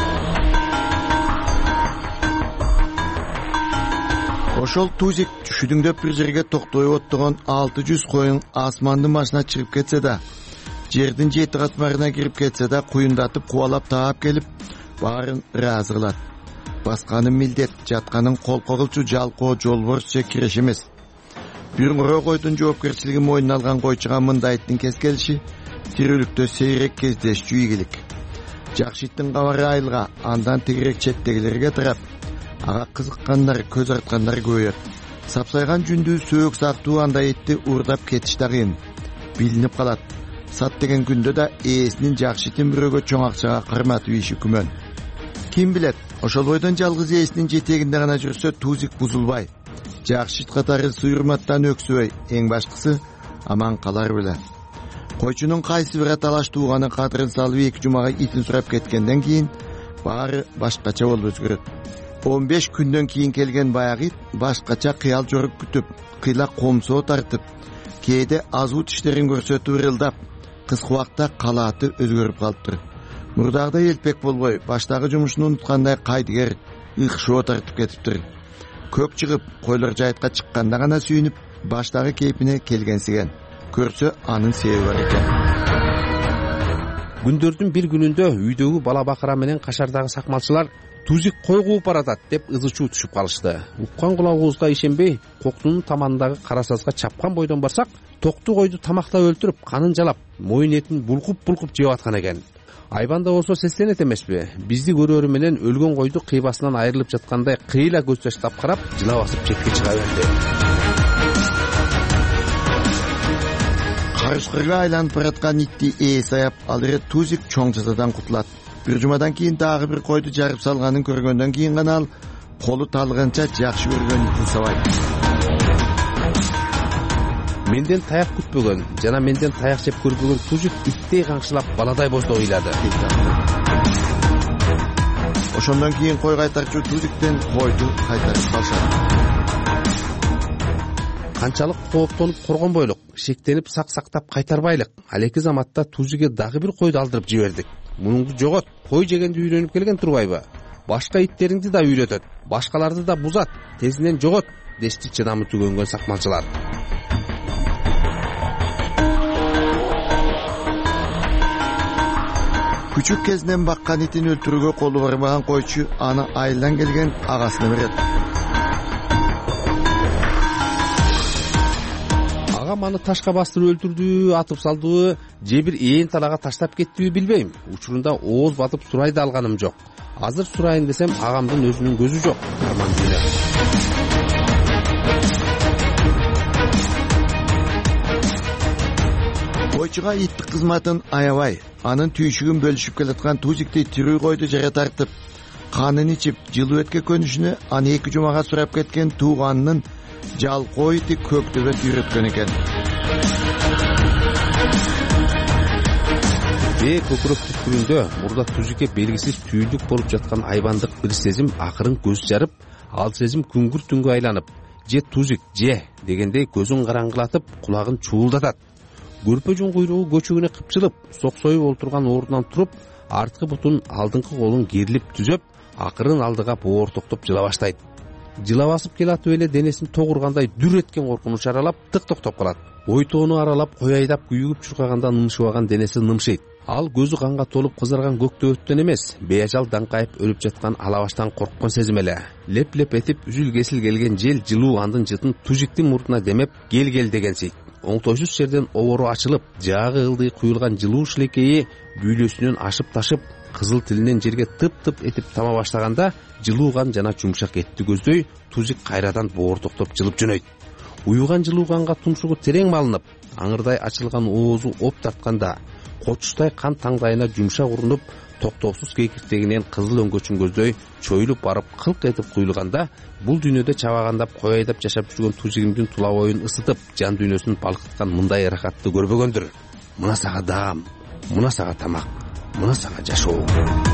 Ошол тужик түшүдүңдөп бир жерге токтой оттогон алты жүз коюн асмандын башына чыгып кетсе да, жердин жети катмарына кирип кетсе да, куюндатып кубалап таап келип, баарын ыраазы кылат. Басканын милдет, жатканын колко кылчу жалкоо жолборс же киреш эмес. Биринкороо койдун жоопкерчилигин мойнуна алган койчуга мындайттын кез келиши тирүүлүктө сейрек кездешчү ийгилик. Жакшиттин кабары айылга, андан тегерек четтегилерге тарап, ага кызыккандар, көз арткандар көбөйөт. Сапсайган жүндүү сөөк сактуу андай этти уурдап кетиш да кыйын. Билинип калат. Сат деген күндө да ээсинин Жакшитин бирөөгө чоң акчага кырматып ийиши күмөн. Ким билет, ошол бойдон жалгыз ээсинин жетегинде гана жүрсө тужик бузулбай, Жакшит катары суйрматтан өксүбөй, эң башкысы аман калар беле. Койчунун кайсы бир талаш тууганы кадырын салып эки жумага итин сурап кеткенден кийин баары башкача болуп өзгөрөт. он беш күндөн кийин келген баягы ит башкача кыял жоруп күтүп, кыйла комсоо тартып, кээде азуу тиштерин көрсөтүп ырылдап, кыска убакта калааты өзгөрүп калыптыр. Мурдагыдай элпек болбой, баштагы жумушун унуткандай кайдыгер ыкшоо тартып кетиптир. Көк чыгып, койлор жайытка чыкканда гана сүйүнүп, баштагы кейпине келгенсиген. Көрсө анын себеби бар экен. Күндөрдүн бир күнүндө үйдөгү бала бакыра менен кашардагы сакмалчылар тужик кой кууп баратат деп ызы-чуу түшүп калышты. Уккан кулагыбызга ишенбей, коктунун таманындагы кара сазга чапкан бойдон барсак, токту койду тамактап өлтүрүп, канын жалап, моюн этин булкуп-булкуп жеп аткан экен. Айбанда болсо сестенет эмеспи? Бизди көрөрү менен өлгөн койду кыйбасынан айрылып жаткандай кыйла көз таштап карап, жылап басып четке чыга берди. Карышкырга айланып бараткан итти ээси аяп, ал эре тужик чоң жазадан кутулат. Бир жумадан кийин дагы бир койду жарып салганын көргөндөн кийин гана ал колу талганча жакшы көргөн итин сабайт. менден таяк күтпөгөн жана менден таяк жеп көрбөгөн Тужик иттей каңшылап баладай болсо ыйлады. Ошондон кийин кой кайтарчу Тужиктен койду кайтарып калышат. Канчалык кооптонуп коргонбойлук, шектенип сак сактап кайтарбайлык. Ал эки заматта Тужиге дагы бир койду алдырып жибердик. Мунуңду жогот, кой жегенди үйрөнүп келген турбайбы? Башка иттериңди да үйрөтөт, башкаларды да бузат, тезинен жогот, дешти чыдамы түгөнгөн сакмалчылар. Күчүк кезинен баккан итин өлтүрүүгө колу барбаган койчу аны айылдан келген агасына берет. Агам аны ташка бастырып өлтүрдүбү, атып салдыбы, же бир ээн талага таштап кеттиби билбейм. Учурунда ооз батып сурай да алганым жок. Азыр сурайын десем, агамдын өзүнүн көзү жок. Арман дүйнө. Койчуга иттик кызматын аябай, анын түйшүгүн бөлүшүп келаткан Тужикти тирүү койду жара тартып, канын ичип, жылуу этке көнүшүнө аны эки жумага сурап кеткен тууганынын жалкоо ити Көктөбөт үйрөткөн экен. Бээ көкүрөк түпкүрүндө мурда Тужикке белгисиз түйүлдүк болуп жаткан айбандык бир сезим акырын көз жарып, ал сезим күңгүр түнгө айланып, же Тужик же дегендей көзүн караңгылатып, кулагын чуулдатат. Көрпө жун куйругу көчөгүнө кыпчылып, соксоюп олтурган ордунан туруп, арткы бутун алдыңкы колун керилип түзөп, акырын алдыга боор токтоп жыла баштайт. Жыла басып келатып эле денесин тогургандай дүр эткен коркунуч аралап тык токтоп калат. Ойтоону аралап кой айдап күйүгүп чуркаганда нымшыбаган денеси нымшыйт. Ал көзү канга толуп кызарган Көктөбөттөн эмес, бейажал даңкайып өлүп жаткан алабаштан корккон сезим эле. Леп-леп этип үзүл-кесил келген жел жылуу андын жытын Тужиктин мурдуна демеп, кел-кел дегенсейт. Оңтойсуз жерден обору ачылып, жаагы ылдый куюлган жылуу шилекейи бүүлөсүнөн ашып ташып, кызыл тилинен жерге тып-тып этип тама баштаганда, жылуу кан жана жумшак этти көздөй Тужик кайрадан боор токтоп жылып жөнөйт. Уюган жылуу канга тумшугу терең малынып, аңырдай ачылган оозу оп тартканда, кочуштай кан таңдайына жумшак урунуп, токтоосуз кейкиртегинен кызыл өңгөчүн көздөй чоюлуп барып кылк этип куюлганда, бул дүйнөдө чабагандап кой айдап жашап жүргөн Тужигимдин тула боюн ысытып, жан дүйнөсүн балкыткан мындай ырахатты көрбөгөндүр. Мына сага даам, мына сага тамак, мына сага жашоо.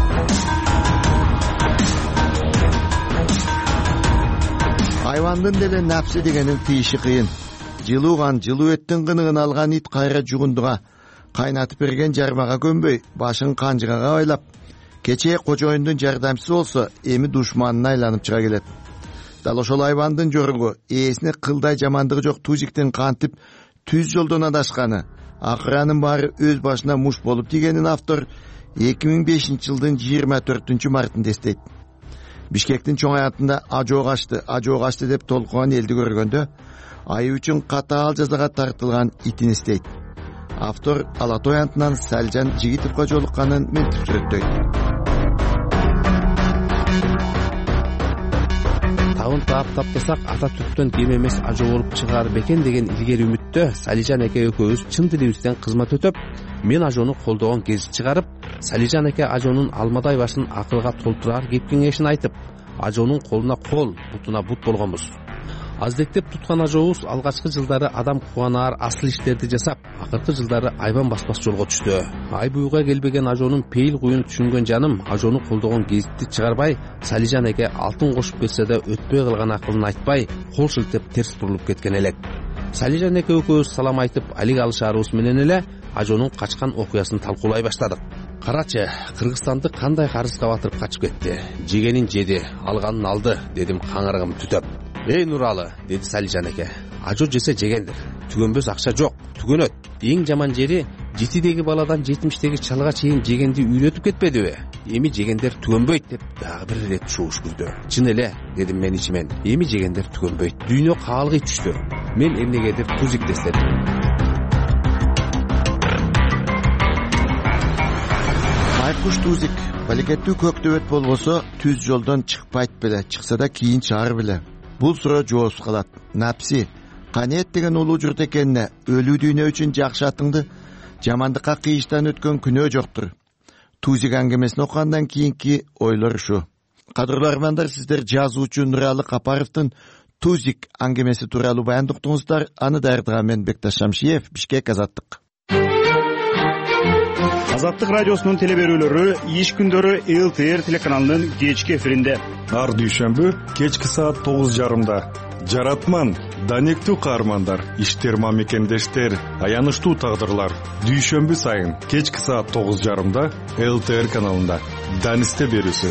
Айвандын деле напсы дегенин тийиши кыйын. Жылуу кан, жылуу эттин кыныгын алган ит кайра жугундуга кайнатып берген жармага көнбөй, башын канжыгага байлап, кечээ кожоюндун жардамчысы болсо, эми душманына айланып чыга келет. Дал ошол айвандын жоругу, ээсине кылдай жамандыгы жок Тужиктин кантип түз жолдон адашканы, акыры анын баары өз башына муш болуп тийгенин автор эки миң бешинчи жылдын жыйырма төртүнчү мартында эстейт. Бишкектин чоң аятында ажоо качты, ажоо качты деп толкуган элди көргөндө, айы үчүн катаал жазага тартылган итин эстейт. Автор Алатой антынан Салжан Жигитовго жолукканын мынтип сүрөттөйт. Табын таап таптасак ата түптөн кем эмес ажоо болуп чыгаар бекен деген илгери үмүттө Салижан эке экөөбүз чын дилибизден кызмат өтөп, мен ажоону колдогон кез чыгарып, Салижан эке ажоонун алмадай башын акылга толтурар кеп кеңешин айтып, ажоонун колуна кол, бутуна бут болгонбуз. Аздектеп туткан ажообуз алгачкы жылдары адам кубанаар асыл иштерди жасап, акыркы жылдары айбан баспас жолго түштү. Ай буюга келбеген ажоонун пейил куюн түшүнгөн жаным ажоону колдогон кезитти чыгарбай, Салижан эке алтын кошуп берсе да өтпөй калган акылын айтпай, кол шилтеп терс бурулуп кеткен элек. Салижан эке экөөбүз салам айтып, алик алышаарыбыз менен эле ажоонун качкан окуясын талкуулай баштадык. Карачы, Кыргызстанды кандай карызга батырып качып кетти. Жегенин жеди, алганын алды, дедим каңырыгым түтөп. Эй Нуралы, деди Салижан эке. Ажо жесе жегендир. Түгөнбөс акча жок, түгөнөт. Эң жаман жери жетидеги баладан жетимиштеги чалга чейин жегенди үйрөтүп кетпедиби? Эми жегендер түгөнбөйт деп дагы бир ирет шууш күздү. Чын эле, дедим мен ичимен. Эми жегендер түгөнбөйт. Дүйнө каалгый түштү. Мен эмнегедир Тужик дестедим. Байкуш Тужик, балекеттүү Көктөбөт болбосо түз жолдон чыкпайт беле, чыкса да кийин чаар беле. Бул суроо жоосуз калат. Напси, канет деген улуу журт экенине, өлүү дүйнө үчүн жакшы атыңды жамандыкка кыйыштан өткөн күнөө жоктур. Тужик аңгемесин окугандан кийинки ойлор ушу. Кадырлуу армандар, сиздер жазуучу Нуралы Капаровдун Тузик аңгемеси тууралуу баян уктуңуздар. Аны даярдаган мен Бекташ Шамшиев, Бишкек, Азаттык. Азаттык радиосунун телеберүүлөрү иш күндөрү эл ти эр телеканалынын кечки эфиринде. Ар дүйшөмбү кечки саат тогуз жарымда. Жаратман, данектүү каармандар, иштер мамекендештер, аянычтуу тагдырлар. Дүйшөмбү сайын кечки саат тогуз жарымда эл ти эр каналында. Данисте берүүсү.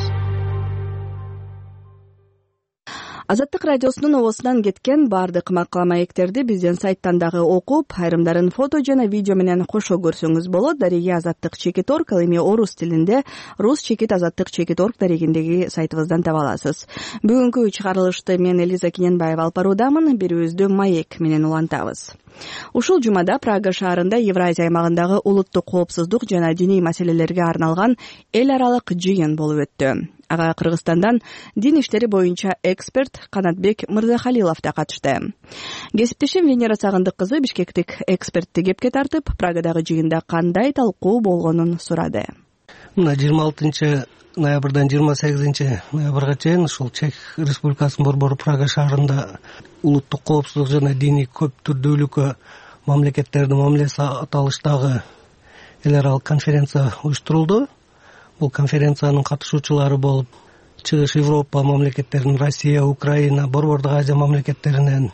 Азаттык радиосунун обосунан кеткен баардык макала маектерди биздин сайттан дагы окуп, айрымдарын фото жана видео менен кошо көрсөңүз болот. Дареги азаттык чекит орг, ал эми орус тилинде рус чекит азаттык чекит орг дарегиндеги сайтыбыздан таба аласыз. Бүгүнкү чыгарылышты мен Элиза Кененбаева алып баруудамын. Берүүбүздү маек менен улантабыз. Ушул жумада Прага шаарында Евразия аймагындагы улуттук коопсуздук жана диний маселелерге арналган эл аралык жыйын болуп өттү. Ага Кыргызстандан дин иштери боюнча эксперт Канатбек Мырзахалилов да катышты. Кесиптешим Венера Сагындык кызы бишкектик экспертти кепке тартып, Прагадагы жыйында кандай талкуу болгонун сурады. Мына жыйырма алтынчы ноябрдан жыйырма сегизинчи ноябрга чейин ушул Чех Республикасынын борбору Прага шаарында улуттук коопсуздук жана диний көп түрдүүлүккө мамлекеттердин мамилеси аталыштагы эл аралык конференция уюштурулду. Бул конференциянын катышуучулары болуп Чыгыш Европа мамлекеттеринин Россия, Украина, Борбордук Азия мамлекеттеринен,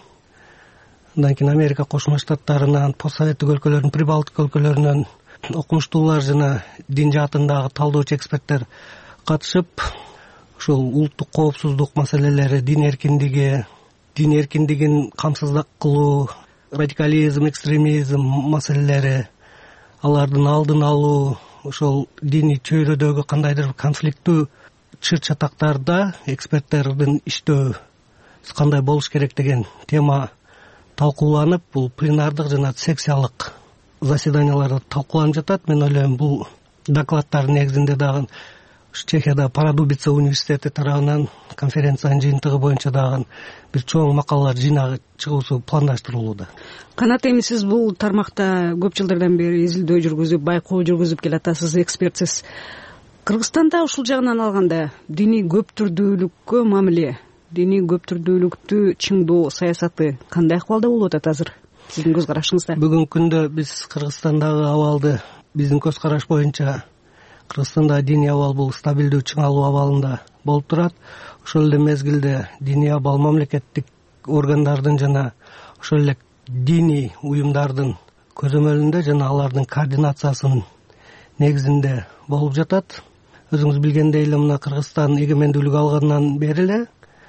андан кийин Америка Кошмо Штаттарынан, постсоветтик өлкөлөрдүн, Прибалтика өлкөлөрүнөн окумуштуулар жана дин жаатындагы талдоочу эксперттер катышып, ушул улуттук коопсуздук маселелери, дин эркиндиги, дин эркиндигин камсыздык кылуу, радикализм, экстремизм маселелери, алардын алдын алуу, ошол диний чөйрөдөгү кандайдыр конфликттүү чыр чатактарда эксперттердин иштөө кандай болуш керек деген тема талкууланып, бул пленардык жана секциялык заседанияларда талкууланып жатат. Мен ойлойм, бул докладдардын негизинде дагы Чехияда Парадубица университети тарабынан конференциянын жыйынтыгы боюнча дагы бир чоң макалалар жыйнагы чыгуусу пландаштырылууда. Канат, эми сиз бул тармакта көп жылдардан бери изилдөө жүргүзүп, байкоо жүргүзүп келатасыз, экспертсиз. Кыргызстанда ушул жагынан алганда диний көп түрдүүлүккө мамиле, диний көп түрдүүлүктү чыңдоо саясаты кандай акыбалда болуп атат азыр сиздин көз карашыңызда? Бүгүнкү күндө биз Кыргызстандагы абалды, биздин көз караш боюнча Кыргызстанда диний абал бул стабилдүү чыңалуу абалында болуп турат. Ошол эле мезгилде диний абал мамлекеттик органдардын жана ошол эле диний уюмдардын көзөмөлүндө жана алардын координациясынын негизинде болуп жатат. Өзүңүз билгендей эле мына Кыргызстан эгемендүүлүк алгандан бери эле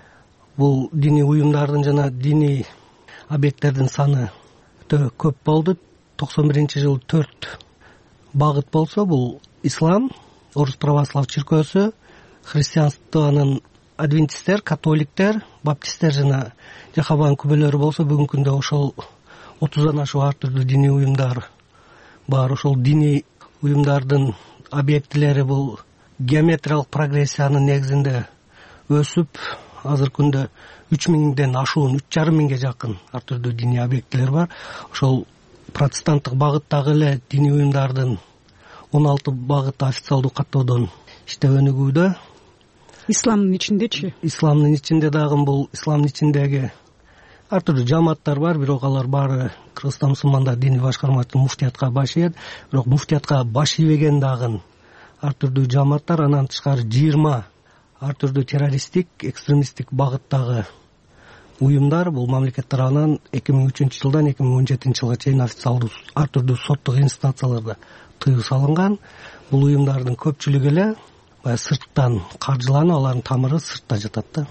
бул диний уюмдардын жана диний объекттердин саны өтө көп болду. токсон биринчи жылы төрт багыт болсо, бул ислам, орус православ чиркөөсү, христианствонун адвентисттер, католиктер, баптисттер жана жахабан күбөлөрү болсо, бүгүнкү күндө ошол отуздан ашуун ар түрдүү диний уюмдар бар. Ошол диний уюмдардын объектилери бул геометриялык прогрессиянын негизинде өсүп, азыркы күндө үч миңден ашуун, үч жарым миңге жакын ар түрдүү диний объектилер бар. Ошол протестанттык багыттагы эле диний уюмдардын он алты багыты официалдуу каттоодон иштеп өнүгүүдө. Исламдын ичиндечи? Исламдын ичинде дагы бул исламдын ичиндеги ар түрдүү жамааттар бар, бирок алар баары Кыргызстан мусулмандар диний башкармасынын муфтиятка баш ийет. Бирок муфтиятка баш ийбеген дагы ар түрдүү жамааттар, анан тышкары жыйырма ар түрдүү террористтик, экстремисттик багыттагы уюмдар бул мамлекет тарабынан эки миң үчүнчү жылдан эки миң он жетинчи жылга чейин официалдуу ар түрдүү соттук инстанцияларда тыюу салынган. Бул уюмдардын көпчүлүгү эле баягы сырттан каржыланып, алардын тамыры сыртта жатат да.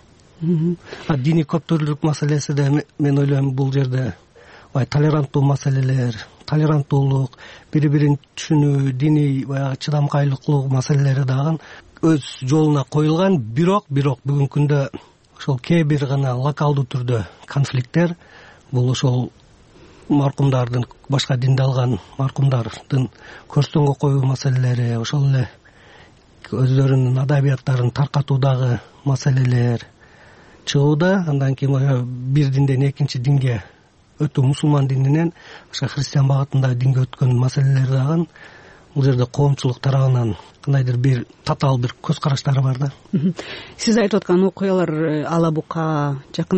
А диний көптүрлүк маселеси да мен ойлойм, бул жерде баягы толеранттуу маселелер, толеранттуулук, бири-бирин түшүнүү, диний баягы чыдамкайлыктуу маселелери дагы өз жолуна коюлган. Бирок бирок бүгүнкү күндө ошол кээ бир гана локалдуу түрдө конфликттер, бул ошол маркумдардын, башка динди алган маркумдардын көрстөнгө коюу маселелери, ошол эле өздөрүнүн адабияттарын таркатуудагы маселелер чыгууда. Андан кийин бир динден экинчи динге өтүү, мусулман дининен башка христиан багытындагы динге өткөн маселелер дагы бул жерде коомчулук тарабынан кандайдыр бир татаал бир көз караштары бар да. Сиз айтып аткан окуялар Ала Бука,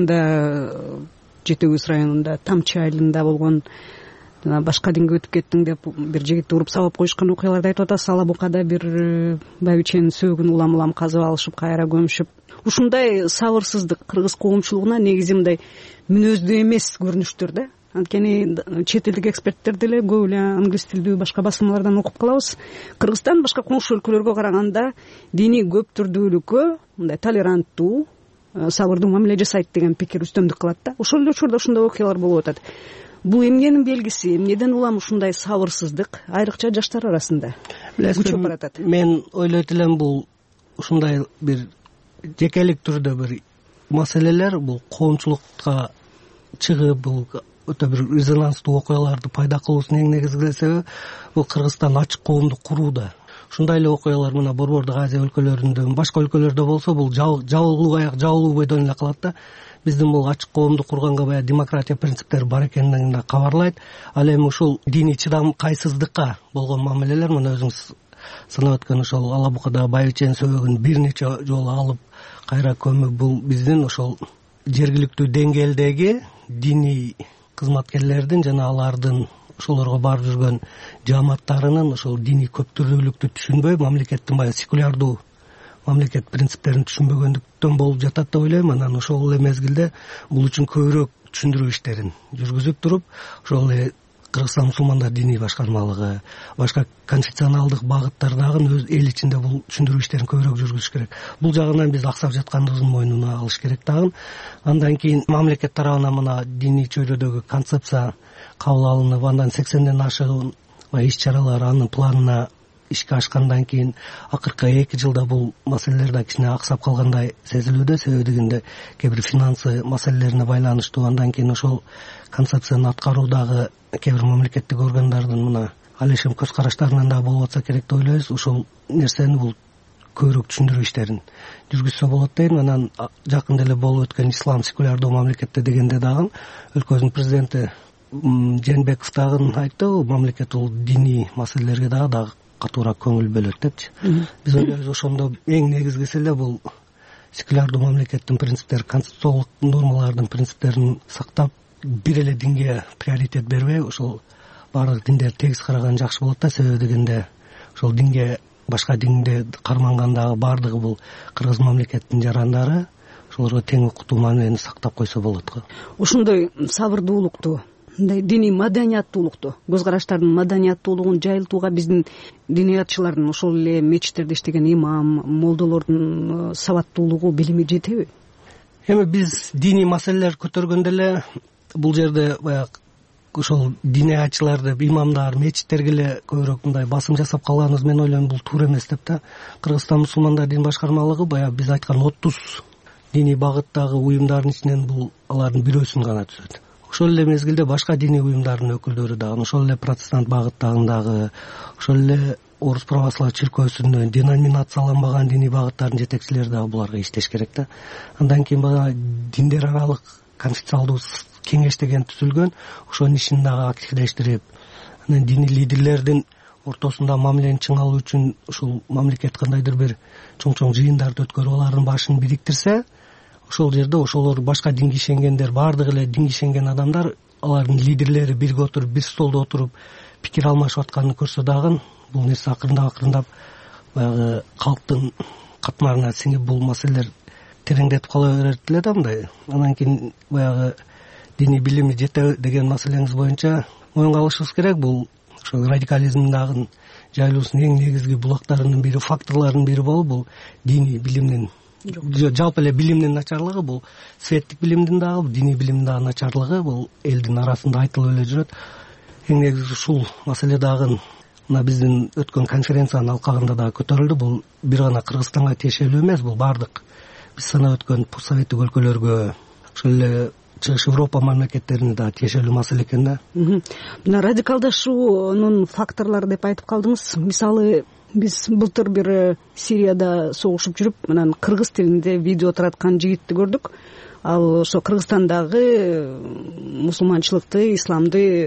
жакында Жети Көз районунда Тамчы айылында болгон, жана башка динге өтүп кеттиң деп бир жигитти уруп сабап коюшкан окуяларды айтып атасыз. Ала Букада бир байбиченин сөөгүн улам улам казып алышып, кайра көмүшүп, ушундай сабырсыздык кыргыз коомчулугуна негизи мындай мүнөздүү эмес көрүнүштөр да. Анткени чет элдик эксперттер деле көп эле англис тилдүү башка басылмалардан окуп калабыз. Кыргызстан башка коңшу өлкөлөргө караганда диний көп түрдүүлүккө мындай толеранттуу, сабырдуу мамиле жасайт деген пикир үстөмдүк кылат да. Ошол эле учурда ушундай окуялар болуп атат. Бул эмненин белгиси? Эмнеден улам ушундай сабырсыздык айрыкча жаштар арасында күчөп баратат? Мен ойлойт элем бул ушундай бир жекелик түрдө бир маселелер бул коомчулукка чыгып, бул өтө бир резонанстуу окуяларды пайда кылуусунун эң негизги себеби бул Кыргызстан ачык коомду курууда. Ушундай эле окуялар мына Борбордук Азия өлкөлөрүндө, башка өлкөлөрдө болсо бул жабылуу аяк жабылуу бойдон эле калат да. Биздин бул ачык коомду курганга баягы демократия принциптери бар экенин да кабарлайт. Ал эми ушул диний чыдамкайсыздыкка болгон мамилелер, мына өзүңүз санап өткөн ошол Ала Букада байбиченин сөөгүн бир нече жолу алып кайра көмүү, бул биздин ошол жергиликтүү деңгээлдеги диний кызматкерлердин жана алардын ошолорго барып жүргөн жааматтарынын ошол диний көптүрдүүлүктү түшүнбөй, мамлекеттин баягы секулярдуу мамлекет принциптерин түшүнбөгөндүктөн болуп жатат деп ойлойм. Анан ошол эле мезгилде бул үчүн көбүрөөк түшүндүрүү иштерин жүргүзүп туруп, ошол эле Кыргызстан мусулмандар диний башкармалыгы, башка конфессионалдык багыттардагы өз эл ичинде бул түшүндүрүү иштерин көбүрөөк жүргүзүш керек. Бул жагынан биз аксап жаткандыгыбыздын мойнуна алыш керек дагы. Андан кийин мамлекет тарабынан мына диний чөйрөдөгү концепция кабыл алынып, андан сексенден ашыгын иш чаралар анын планына ишке ашкандан кийин акыркы эки жылда бул маселелер да кичине аксап калгандай сезилүүдө. Себеби дегенде кээ бир финансы маселелерине байланыштуу. Андан кийин ошол концепцияны аткаруудагы кээ бир мамлекеттик органдардын мына алешем көз караштарынан да болуп атса керек деп ойлойбуз. Ошол нерсени бул көбүрөөк түшүндүрүү иштерин жүргүзсө болот дейм. Анан жакында эле болуп өткөн ислам секулярдуу мамлекетте дегенде дагы өлкөбүздүн президенти Жээнбеков дагы айтты, мамлекет бул диний маселелерге дагы дагы катуураак көңүл бөлөт депчи. Биз ойлойбуз ошондо эң негизгиси эле бул секулярдуу мамлекеттин принциптери, конституциялык нормалардын принциптерин сактап, бир эле динге приоритет бербей, ошол баардык диндерди тегиз караган жакшы болот да. Себеби дегенде ошол динге, башка динде кармангандагы баардыгы бул кыргыз мамлекеттин жарандары, ошолорго тең укуктуу мамилени сактап койсо болот го. Ушундай сабырдуулукту, мындай диний маданияттуулукту, көз караштардын маданияттуулугун жайылтууга биздин диниятчылардын, ошол эле мечиттерде иштеген имам, молдолордун сабаттуулугу, билими жетеби? Эми биз диний маселелер көтөргөндө эле бул жерде баягы ошол диниятчылар деп, имамдар, мечиттерге эле көбүрөөк мындай басым жасап калганыбыз, мен ойлойм бул туура эмес деп да. Кыргызстан мусулмандар дин башкармалыгы баягы биз айткан отуз диний багыттагы уюмдардын ичинен бул алардын бирөөсүн гана түзөт. Ошол эле мезгилде башка диний уюмдардын өкүлдөрү дагы, ошол эле протестант багыттагындагы, ошол эле Орус православ чиркөөсүнөн деноминацияланбаган диний багыттардын жетекчилери дагы буларга иштеш керек да. Андан кийин баягы диндер аралык конфессионалдуу кеңеш деген түзүлгөн, ошонун ишин дагы активдештирип, анан диний лидерлердин ортосунда мамилени чың алуу үчүн ушул мамлекет кандайдыр бир чоң-чоң жыйындарды өткөрүп, алардын башын бириктирсе, ошол жерде ошолор башка динге ишенгендер, баардыгы эле динге ишенген адамдар, алардын лидерлери бирге отуруп, бир столдо отуруп пикир алмашып атканын көрсө дагы, бул нерсе акырындап акырындап баягы калктын катмарына сиңип, бул маселелер тереңдетип кала берет эле да мындай. Анан кийин баягы диний билими жете деген маселеңиз боюнча моюнга алышыбыз керек. Бул ошол радикализмдагы жайылуусунун эң негизги булактарынын бири, факторлорунун бири болуп, бул диний билимдин, жалпы эле билимдин начарлыгы, бул светтик билимдин дагы, диний билимдин дагы начарлыгы бул элдин арасында айтылып эле жүрөт. Эң негизи ушул маселе дагы мына биздин өткөн конференциянын алкагында дагы көтөрүлдү. Бул бир гана Кыргызстанга тиешелүү эмес, бул баардык биз санап өткөн постсоветтик өлкөлөргө, ошол эле Чыгыш Европа мамлекеттерине да тиешелүү маселе экен да. Мына радикалдашуунун факторлору деп айтып калдыңыз. Мисалы, биз былтыр бир Сирияда согушуп жүрүп, анан кыргыз тилинде видео тараткан жигитти көрдүк. Ал ошо Кыргызстандагы мусулманчылыкты, исламды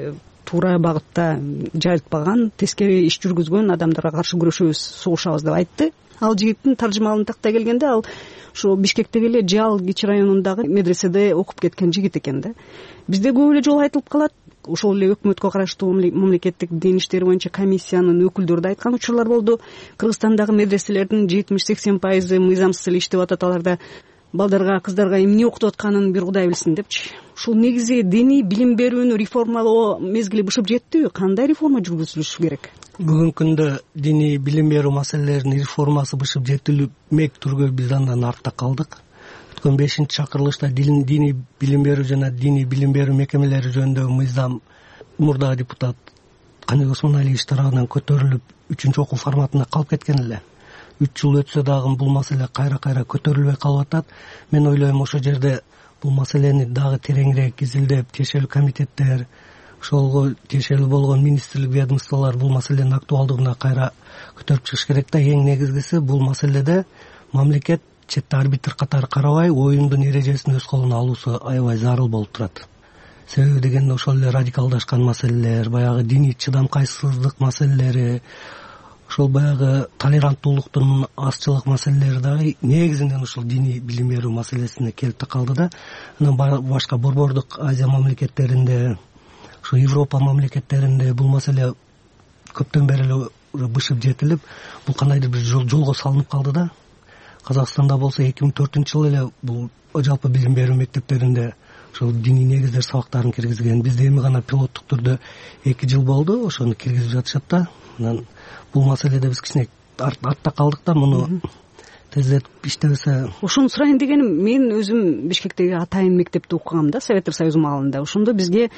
туура багытта жайылтпаган, тескери иш жүргүзгөн адамдарга каршы күрөшөбүз, согушабыз деп айтты. Ал жигиттин таржымалын тактай келгенде ал ошо Бишкектеги эле Жал Кичи районундагы медреседе окуп кеткен жигит экен да. Бизде көп эле жолу айтылып калат. Ошол эле өкмөткө караштуу мамлекеттик дин иштери боюнча комиссиянын өкүлдөрү да айткан учурлар болду. Кыргызстандагы медреселердин жетимиш сексен пайызы мыйзамсыз эле иштеп атат, аларда балдарга, кыздарга эмне окутуп атканын бир Кудай билсин депчи. Ушул негизи диний билим берүүнү реформалоо мезгили бышып жеттиби? Кандай реформа жүргүзүлүшү керек? Бүгүнкү күндө диний билим берүү маселелеринин реформасы бышып жетилмек түргө биз андан артта калдык. Өткөн бешинчи чакырылышта диний билим берүү жана диний билим берүү мекемелери жөнүндөгү мыйзам мурдагы депутат Каныбек Осмоналиевич тарабынан көтөрүлүп үчүнчү окуу форматына калып кеткен эле. үч жыл өтсө дагы бул маселе кайра кайра көтөрүлбөй калып атат. Мен ойлойм ошол жерде бул маселени дагы тереңирээк изилдеп, тиешелүү комитеттер, ошолго тиешелүү болгон министрлик, ведомстволор бул маселенин актуалдыгына кайра көтөрүп чыгыш керек да. Эң негизгиси бул маселеде мамлекет четте арбитр катары карабай, оюндун эрежесин өз колуна алуусу аябай зарыл болуп турат. Себеби дегенде ошол эле радикалдашкан маселелер, баягы диний чыдамкайсыздык маселелери, ошол баягы толеранттуулуктун азчылык маселелери дагы негизинен ушул диний билим берүү маселесине келип такалды да. Анан башка борбордук Азия мамлекеттеринде, ушу Европа мамлекеттеринде бул маселе көптөн бери эле бышып жетилип, бул кандайдыр бир жолго салынып калды да. Казакстанда болсо эки миң төртүнчү жылы эле бул жалпы билим берүү мектептеринде ошол диний негиздер сабактарын киргизген. Бизде эми гана пилоттук түрдө эки жыл болду, ошону киргизип жатышат да. Анан бул маселеде биз кичине артта калдык да, муну тездетип иштебесе. Ошону сурайын дегеним, мен өзүм Бишкектеги атайын мектепте окугам да, Советтер Союзу маалында. Ошондо бизге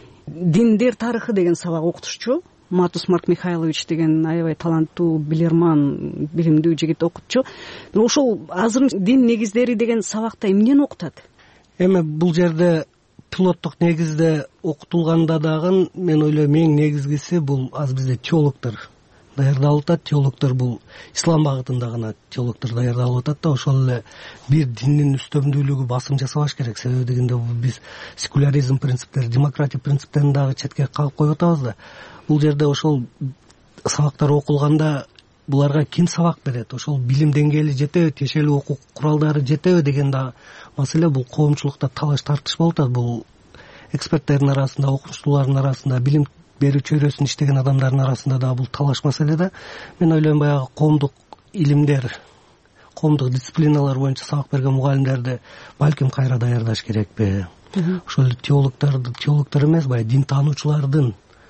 диндер тарыхы деген сабак окутушчу, Матус Марк Михайлович деген аябай таланттуу, билерман, билимдүү жигит окутчу. Ошол азыр дин негиздери деген сабакта эмнени окутат? Эми бул жерде пилоттук негизде окутулганда дагы мен ойлойм эң негизгиси бул аз бизде теологдор даярдалып атат. Теологдор бул ислам багытында гана теологдор даярдалып атат да. Ошол эле бир диндин үстөмдүүлүгү басым жасабаш керек. Себеби дегенде биз секуляризм принциптери, демократия принциптерин дагы четке кагып коюп атабыз да. Бул жерде ошол сабактар окулганда буларга ким сабак берет, ошол билим деңгээли жетеби, тиешелүү окуу куралдары жетеби деген да маселе. Бул коомчулукта талаш тартыш болуп атат. Бул эксперттердин арасында, окумуштуулардын арасында, билим берүү чөйрөсүн иштеген адамдардын арасында да бул талаш маселе да. Мен ойлойм баягы коомдук илимдер, коомдук дисциплиналар боюнча сабак берген мугалимдерди балким кайра даярдаш керекпи? Ошол теологдорду, теологдор эмес, баягы дин таануучулардын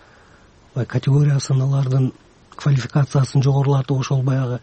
категориясын, алардын квалификациясын жогорулатып, ошол баягы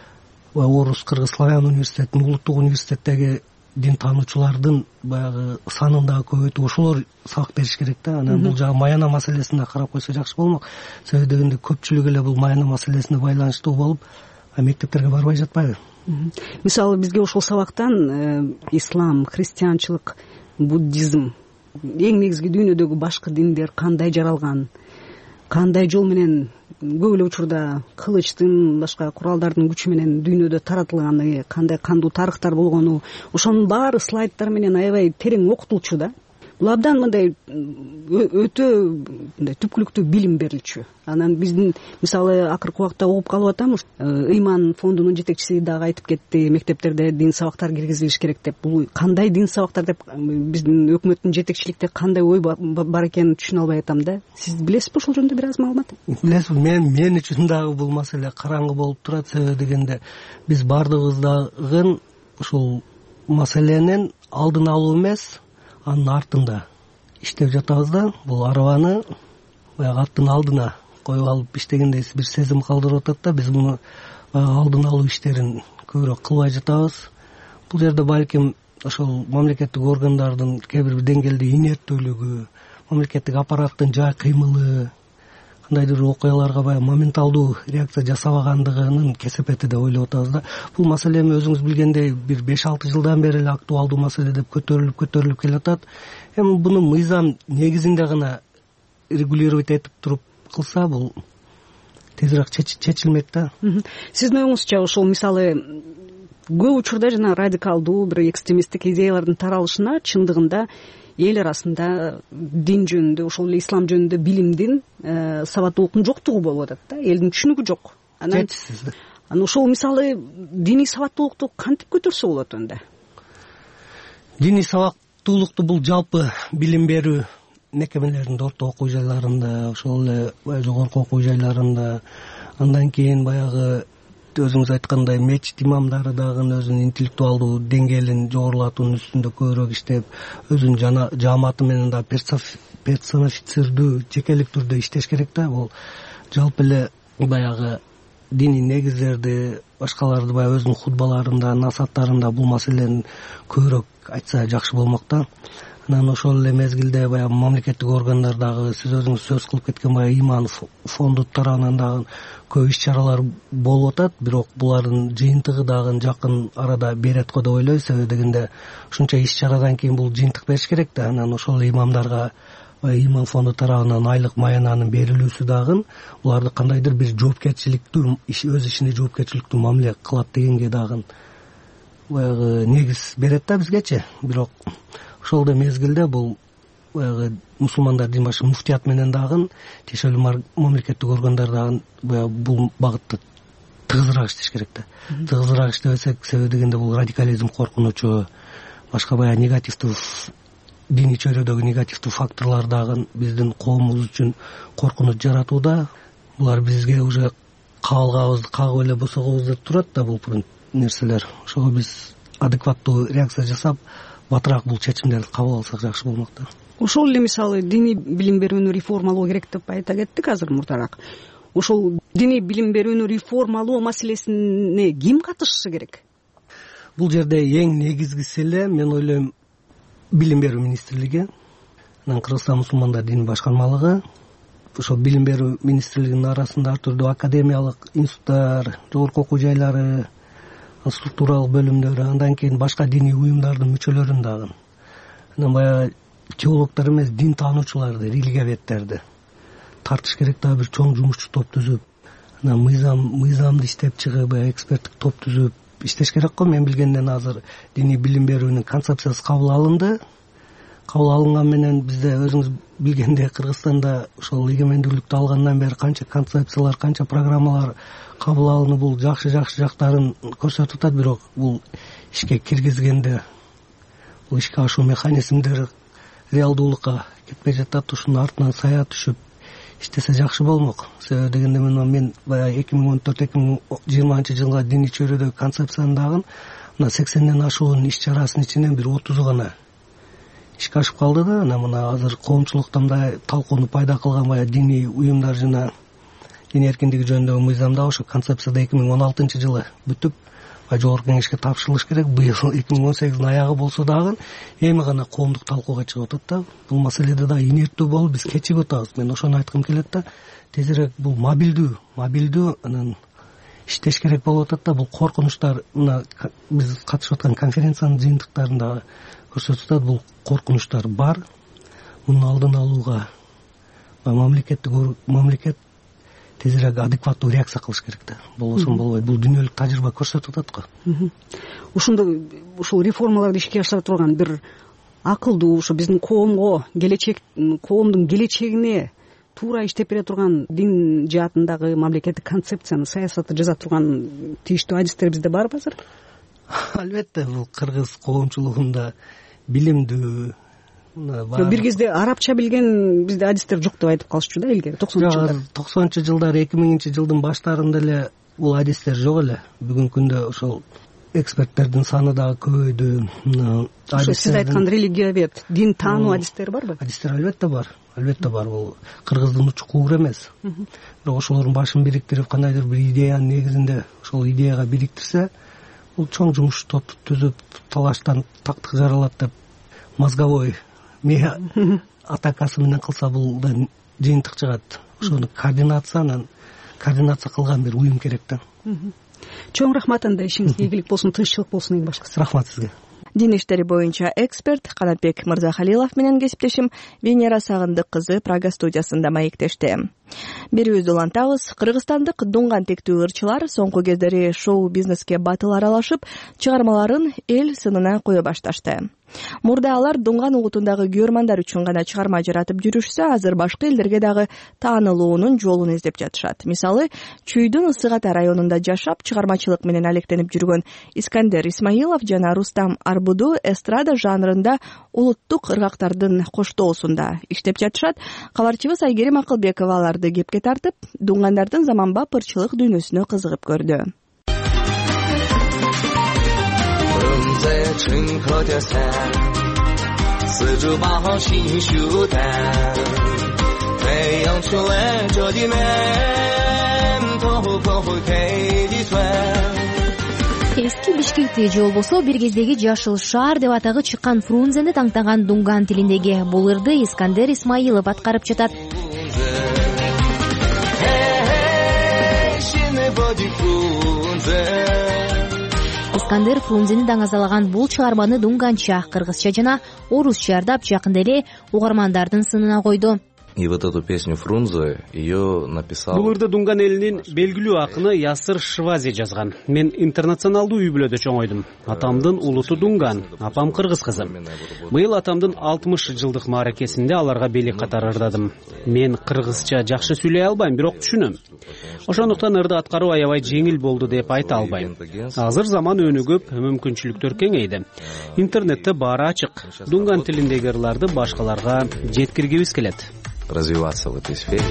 Орус, Кыргыз, Славян университетинин, улуттук университеттеги дин таануучулардын баягы санын дагы көбөйтүп, ошолор сабак бериш керек да. Анан бул жагы маяна маселесине карап койсо жакшы болмок. Себеби дегенде көпчүлүк эле бул маяна маселесине байланыштуу болуп, мектептерге барбай жатпайбы? Мисалы бизге ошол сабактан ислам, христианчылык, буддизм, эң негизги дүйнөдөгү башкы диндер кандай жаралган, кандай жол менен көп эле учурда кылычтын, башка куралдардын күчү менен дүйнөдө таратылганы, кандай кандуу тарыхтар болгону, ошонун баары слайдтар менен аябай терең окутулчу да. Бул абдан мындай өтө мындай түпкүлүктүү билим берилчү. Анан биздин мисалы акыркы убакта угуп калып атам, Ыйман фондунун жетекчиси дагы айтып кетти, мектептерде дин сабактар киргизилиш керек деп. Бул кандай дин сабактар деп биздин өкмөттүн жетекчиликте кандай ой бар экенин түшүнө албай атам да. Сиз билесизби ошол жөнүндө бир аз маалымат? Билесизби, мен мен үчүн дагы бул маселе караңгы болуп турат. Себеби дегенде биз бардыгыбыз дагы ушул маселенин алдын алуу эмес, анын артында иштеп жатабыз да. Бул арбаны баягы аттын алдына коюп алып иштегендей бир сезим калдырып атат да. Биз муну алдын алуу иштерин көбүрөөк кылбай жатабыз. Бул жерде балким ошол мамлекеттик органдардын кээ бир деңгээлде инерттүүлүгү, мамлекеттик аппараттын жай кыймылы, кандайдыр окуяларга баягы моменталдуу реакция жасабагандыгынын кесепети деп ойлоп атабыз да. Бул маселе эми өзүңүз билгендей бир беш алты жылдан бери эле актуалдуу маселе деп көтөрүлүп көтөрүлүп келатат. Эми буну мыйзам негизинде гана регулировать этип туруп кылса, бул тезирээк чечилмек да. Сиздин оюңузча ошол мисалы көп учурда жана радикалдуу бир экстремисттик идеялардын таралышына чындыгында эл арасында дин жөнүндө ошол эле ислам жөнүндө билимдин сабаттуулуктун жоктугу болуп атат да, элдин түшүнүгү жок. Анан анан ошол мисалы диний сабаттуулукту кантип көтөрсө болот анда? Диний сабаттуулукту бул жалпы билим берүү мекемелеринде, орто окуу жайларында, ошол эле жогорку окуу жайларында, андан кийин баягы өзүңүз айткандай мечит имамдары дагы өзүнүн интеллектуалдуу деңгээлин жогорулатуунун үстүндө көбүрөөк иштеп, өзүнүн жааматы менен да персонифицирдүү, жекелик түрдө иштеш керек да. Бул жалпы эле баягы диний негиздерди, башкаларды баягы өзүнүн хутбаларында, насааттарында бул маселени көбүрөөк айтса жакшы болмок да. Анан ошол эле мезгилде баягы мамлекеттик органдар дагы сиз өзүңүз сөз кылып кеткен баягы иман фонду тарабынан дагы көп иш чаралар болуп атат, бирок булардын жыйынтыгы дагы жакын арада берет го деп ойлойм. Себеби дегенде ушунча иш чарадан кийин бул жыйынтык бериш керек да. Анан ошол эле имамдарга иман фонду тарабынан айлык маянанын берилүүсү дагы буларды кандайдыр бир жоопкерчиликтүү өз ишине жоопкерчиликтүү мамиле кылат дегенге дагы баягы негиз берет да бизгечи. Бирок ошол эле мезгилде бул баягы мусулмандар дин башы муфтият менен дагы тиешелүү мамлекеттик органдар дагы баягы бул багытта тыгызыраак иштеш керек да. Тыгызыраак иштебесек, себеби дегенде бул радикализм коркунучу, башка баягы негативдүү диний чөйрөдөгү негативдүү факторлор дагы биздин коомубуз үчүн коркунуч жаратууда. Булар бизге уже кабылгабызды кагып эле босогобуз деп турат да бул нерселер. Ошого биз адекваттуу реакция жасап батыраак бул чечимдерди кабыл алсак жакшы болмок да. Ошол эле мисалы диний билим берүүнү реформалоо керек деп айта кеттик азыр мурдараак. Ошол диний билим берүүнү реформалоо маселесине ким катышышы керек? Бул жерде эң негизгиси эле мен ойлойм билим берүү министрлиги, анан Кыргызстан мусулмандар дини башкармалыгы, ошол билим берүү министрлигинин арасында ар түрдүү академиялык институттар, жогорку окуу жайлары, структуралык бөлүмдөрү, андан кийин башка диний уюмдардын мүчөлөрүн дагы. Анан баягы теологдор эмес, дин таануучуларды, религиоведтерди тартыш керек да, бир чоң жумушчу топ түзүп, анан мыйзам мыйзамды иштеп чыгып, баягы эксперттик топ түзүп иштеш керек го. Мен билгенден азыр диний билим берүүнүн концепциясы кабыл алынды. Кабыл алынган менен бизде өзүңүз билгендей Кыргызстанда ошол эгемендүүлүктү алгандан бери канча концепциялар, канча программалар кабыл алынып, бул жакшы-жакшы жактарын көрсөтүп атат, бирок бул ишке киргизгенде бул ишке ашуу механизмдери реалдуулукка кетпей жатат. Ушунун артынан сая түшүп иштесе жакшы болмок. Себеби дегенде мен мен баягы эки миң он төрт эки миң жыйырманчы жылга диний чөйрөдөгү концепцияны дагы мына сексенден ашуун иш чарасынын ичинен бир отузу гана ишке ашып калды да. Анан мына азыр коомчулукта мындай талкууну пайда кылган баягы диний уюмдар жана дин эркиндиги жөнүндөгү мыйзамда ошо концепцияда эки миң он алтынчы жылы бүтүп жогорку кеңешке тапшырылыш керек. Быйыл эки миң он сегиздин аягы болсо дагы эми гана коомдук талкууга чыгып атат да. Бул маселеде дагы инерттүү болуп биз кечигип атабыз. Мен ошону айткым келет да. Тезирээк бул мобилдүү, мобилдүү анан иштеш керек болуп атат да. Бул коркунучтар мына биз катышып аткан конференциянын жыйынтыктарында көрсөтүп атат. Бул коркунучтар бар. Мунун алдын алууга мамлекеттик мамлекет тезирээк адекваттуу реакция кылыш керек да. Болбосо болбойт. Бул дүйнөлүк тажрыйба көрсөтүп атат го. Ушундой ушул реформаларды ишке ашыра турган бир акылдуу, ошо биздин коомго, келечек коомдун келечегине туура иштеп бере турган дин жаатындагы мамлекеттик концепцияны, саясатты жаза турган тийиштүү адистер бизде барбы азыр? Албетте, бул кыргыз коомчулугунда билимдүү, бир кезде арабча билген бизде адистер жок деп айтып калышчу да илгери токсонунчу жылдары. токсонунчу жылдары эки миңинчи жылдын баштарында эле бул адистер жок эле. Бүгүнкү күндө ошол эксперттердин саны дагы көбөйдү. Ошо сиз айткан религиовед, дин таануу адистер барбы? Адистер албетте бар. Албетте бар. Бул кыргыздын учу куур эмес. Бирок ошолордун башын бириктирип, кандайдыр бир идеянын негизинде ошол идеяга бириктирсе, бул чоң жумуш топ түзүп, талаштан тактык жаралат деп мозговой мия атакасы менен кылса, бул да жыйынтык чыгат. Ошону координациянан координация кылган бир уюм керек да. Чоң рахмат. Анда ишиңизге ийгилик болсун, тынччылык болсун эң башкысы. Рахмат сизге. Дин иштери боюнча эксперт Канатбек Мырзахалилов менен кесиптешим Венера Сагындык кызы Прага студиясында маектешти. берүүбүздү улантабыз. Кыргызстандык дунган тектүү ырчылар соңку кездери шоу бизнеске батыл аралашып, чыгармаларын эл сынына кое башташты. Мурда алар дунган угутундагы көрмандар үчүн гана чыгарма жаратып жүрүшсө, азыр башка элдерге дагы таанылуунун жолун издеп жатышат. Мисалы, Чүйдүн Ысык Ата районунда жашап, чыгармачылык менен алектенип жүргөн Искандер Исмаилов жана Рустам Арбуду эстрада жанрында улуттук ыргактардын коштоосунда иштеп жатышат. Кабарчыбыз Айгерим Акылбекова аларды кепке тартып, дунгандардын заманбап ырчылык дүйнөсүнө кызыгып көрдү. 在春口的山，四周八方新秀丹，太阳出来照的满，头破后开的船。 Эски Бишкекте же болбосо бир кездеги жашыл шаар деп атагы чыккан Фрунзени таңтаган дунган тилиндеги бул ырды Искандер Исмаилов аткарып жатат. Искандер Фрунзени даңазалаган бул чыгарманы дунганча, кыргызча жана орусча ардап, жакында эле угармандардын сынына койду. И вот эту песню Фрунзе ее написал. Бул ырды дунган элинин белгилүү акыны Ясыр Швази жазган. Мен интернационалдуу үй бүлөдө чоңойдум. Атамдын улуту дунган, апам кыргыз кызы. Быйыл атамдын алтымыш жылдык мааракесинде аларга белек катары ырдадым. Мен кыргызча жакшы сүйлөй албайм, бирок түшүнөм. Ошондуктан ырды аткаруу аябай жеңил болду деп айта албайм. Азыр заман өнүгүп, мүмкүнчүлүктөр кеңейди. Интернетте баары ачык. Дунган тилиндеги ырларды башкаларга жеткиргибиз келет. Развиваться в этой сфере.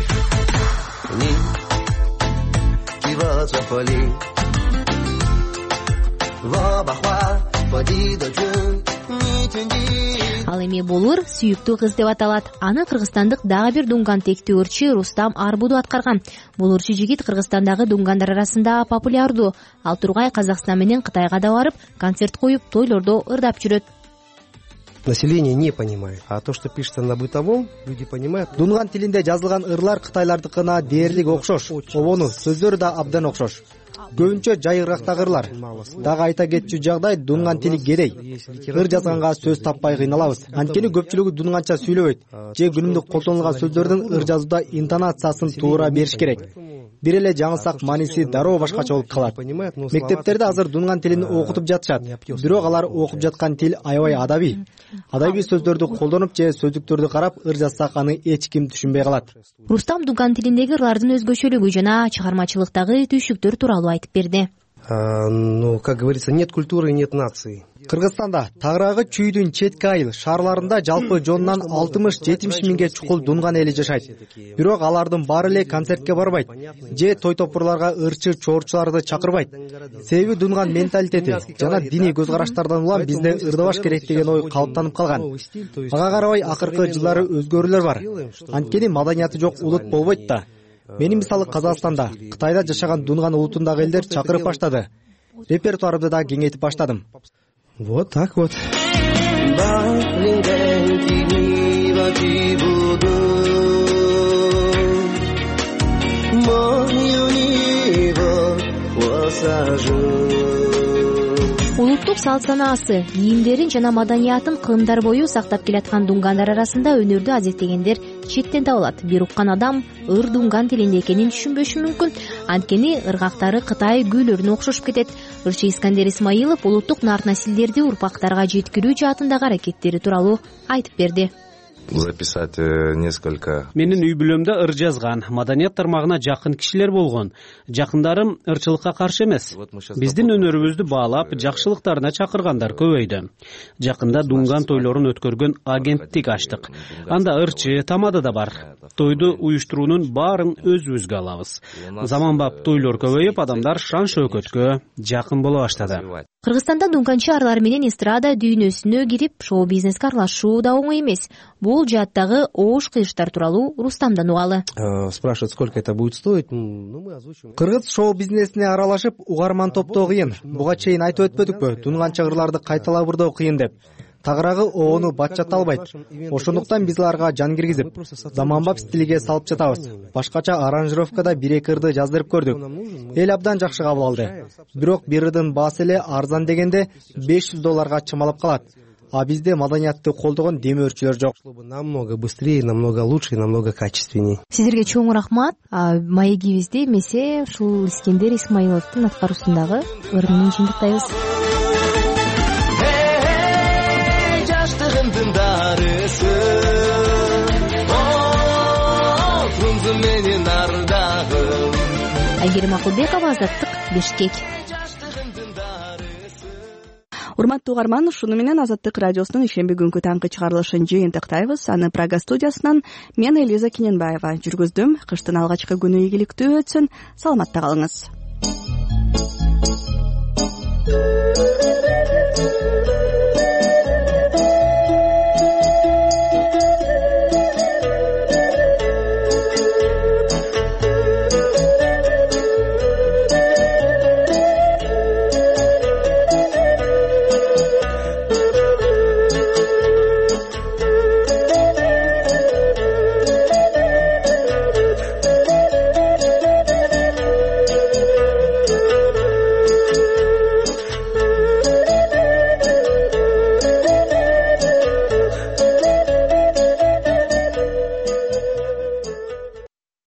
Ал эми бул ыр сүйүктүү кыз деп аталат. Аны кыргызстандык дагы бир дунган тектүү ырчы Рустам Арбуду аткарган. Бул ырчы жигит Кыргызстандагы дунгандар арасында популярдуу. Ал тургай Казакстан менен Кытайга да барып, концерт коюп, тойлордо ырдап жүрөт. Население не понимает, а то, что пишется на бытовом, люди понимают. Дунган тилинде жазылган ырлар кытайлардыкына дээрлик окшош, обону сөздөрү да абдан окшош. Көбүнчө жай ыргактагы ырлар. Дагы айта кетчү жагдай, дунган тили кедей. Ыр жазганга сөз таппай кыйналабыз. Анткени көпчүлүгү дунганча сүйлөбөйт. Же күнүмдүк колдонулган сөздөрдүн ыр жазууда интонациясын туура бериш керек. Бир эле жаңылсак мааниси дароо башкача болуп калат. Мектептерде азыр дунган тилин окутуп жатышат. Бирок алар окуп жаткан тил аябай адабий. Адабий сөздөрдү колдонуп же сөздүктөрдү карап ыр жазсак аны эч ким түшүнбөй калат. Рустам дунган тилиндеги ырлардын өзгөчөлүгү жана чыгармачылыктагы түйшүктөр тууралуу айтып берди. Ну, как говорится, нет культуры, нет нации. Кыргызстанда тагыраагы Чүйдүн четки айыл шаарларында жалпы жонунан алтымыш жетимиш миңге чукул дунган эли жашайт. Бирок алардын баары эле концертке барбайт же той топурларга ырчы чоорчуларды чакырбайт. Себеби дунган менталитети жана диний көз караштардан улам бизде ырдабаш керек деген ой калыптанып калган. Ага карабай акыркы жылдары өзгөрүүлөр бар. Анткени маданияты жок улут болбойт да. Менин мисалы Казакстанда, Кытайда жашаган дунган улутундагы элдер чакырып баштады. Репертуарымды да кеңейтип баштадым. Вот так вот. Улуттук салт санаасы, кийимдерин жана маданиятын кылымдар бою сактап келаткан дунгандар арасында өнөрдү азектегендер четтен табылат. Бир уккан адам ыр дунган тилинде экенин түшүнбөшү мүмкүн. Анткени ыргактары Кытай күйлөрүнө окшошуп кетет. Ырчы Искандер Исмаилов улуттук нарт-насилдерди урпактарга жеткирүү жаатындагы аракеттери тууралуу айтып берди. Записать несколько. Менин үй бүлөмдө ыр жазган, маданият тармагына жакын кишилер болгон. Жакындарым ырчылыкка каршы эмес. Биздин өнөрүбүздү баалап, жакшылыктарына чакыргандар көбөйдү. Жакында дунган тойлорун өткөргөн агенттик ачтык. Анда ырчы, тамада да бар. Тойду уюштуруунун баарын өзүбүзгө алабыз. Заманбап тойлор көбөйүп, адамдар шан шөкөткө жакын боло баштады. Кыргызстанда дунганчы арлар менен эстрада дүйнөсүнө кирип, шоу бизнеске аралашуу да оңой эмес. Бул жааттагы оош кыйыштар тууралуу Рустамдан угалы. Спрашивают, сколько это будет стоить? Кыргыз шоу бизнесине аралашып, угарман топтоо кыйын. Буга чейин айтып өтпөдүкпү? Дунган чыгырларды кайталап ырдоо кыйын деп. Тагыраагы оону батчата албайт. Ошондуктан биз аларга жан киргизип, заманбап стилге салып жатабыз. Башкача аранжировкада бир-эки ырды жаздырып көрдүк. Эл абдан жакшы кабыл алды. Бирок бир ырдын баасы эле арзан дегенде беш жүз долларга чамалып калат. а бизде маданиятты колдогон демөөрчүлөр жок. Намного быстрее, намного лучше, намного качественнее. Сиздерге чоң рахмат. Маегибизде эмесе ушул Искендер Исмаиловдун аткаруусундагы өрүнүн жыйынтыктайбыз. Жаштыгымдын дарысы менин ардагым. Айгерим Акылбекова, Азаттык, Бишкек. Урматтуу угарман, ушуну менен Азаттык радиосунун ишемби күнгү таңкы чыгарылышын жыйынтыктайбыз. Аны Прага студиясынан мен Элиза Кененбаева жүргүздүм. Кыштын алгачкы күнү ийгиликтүү өтсүн. Саламатта калыңыз.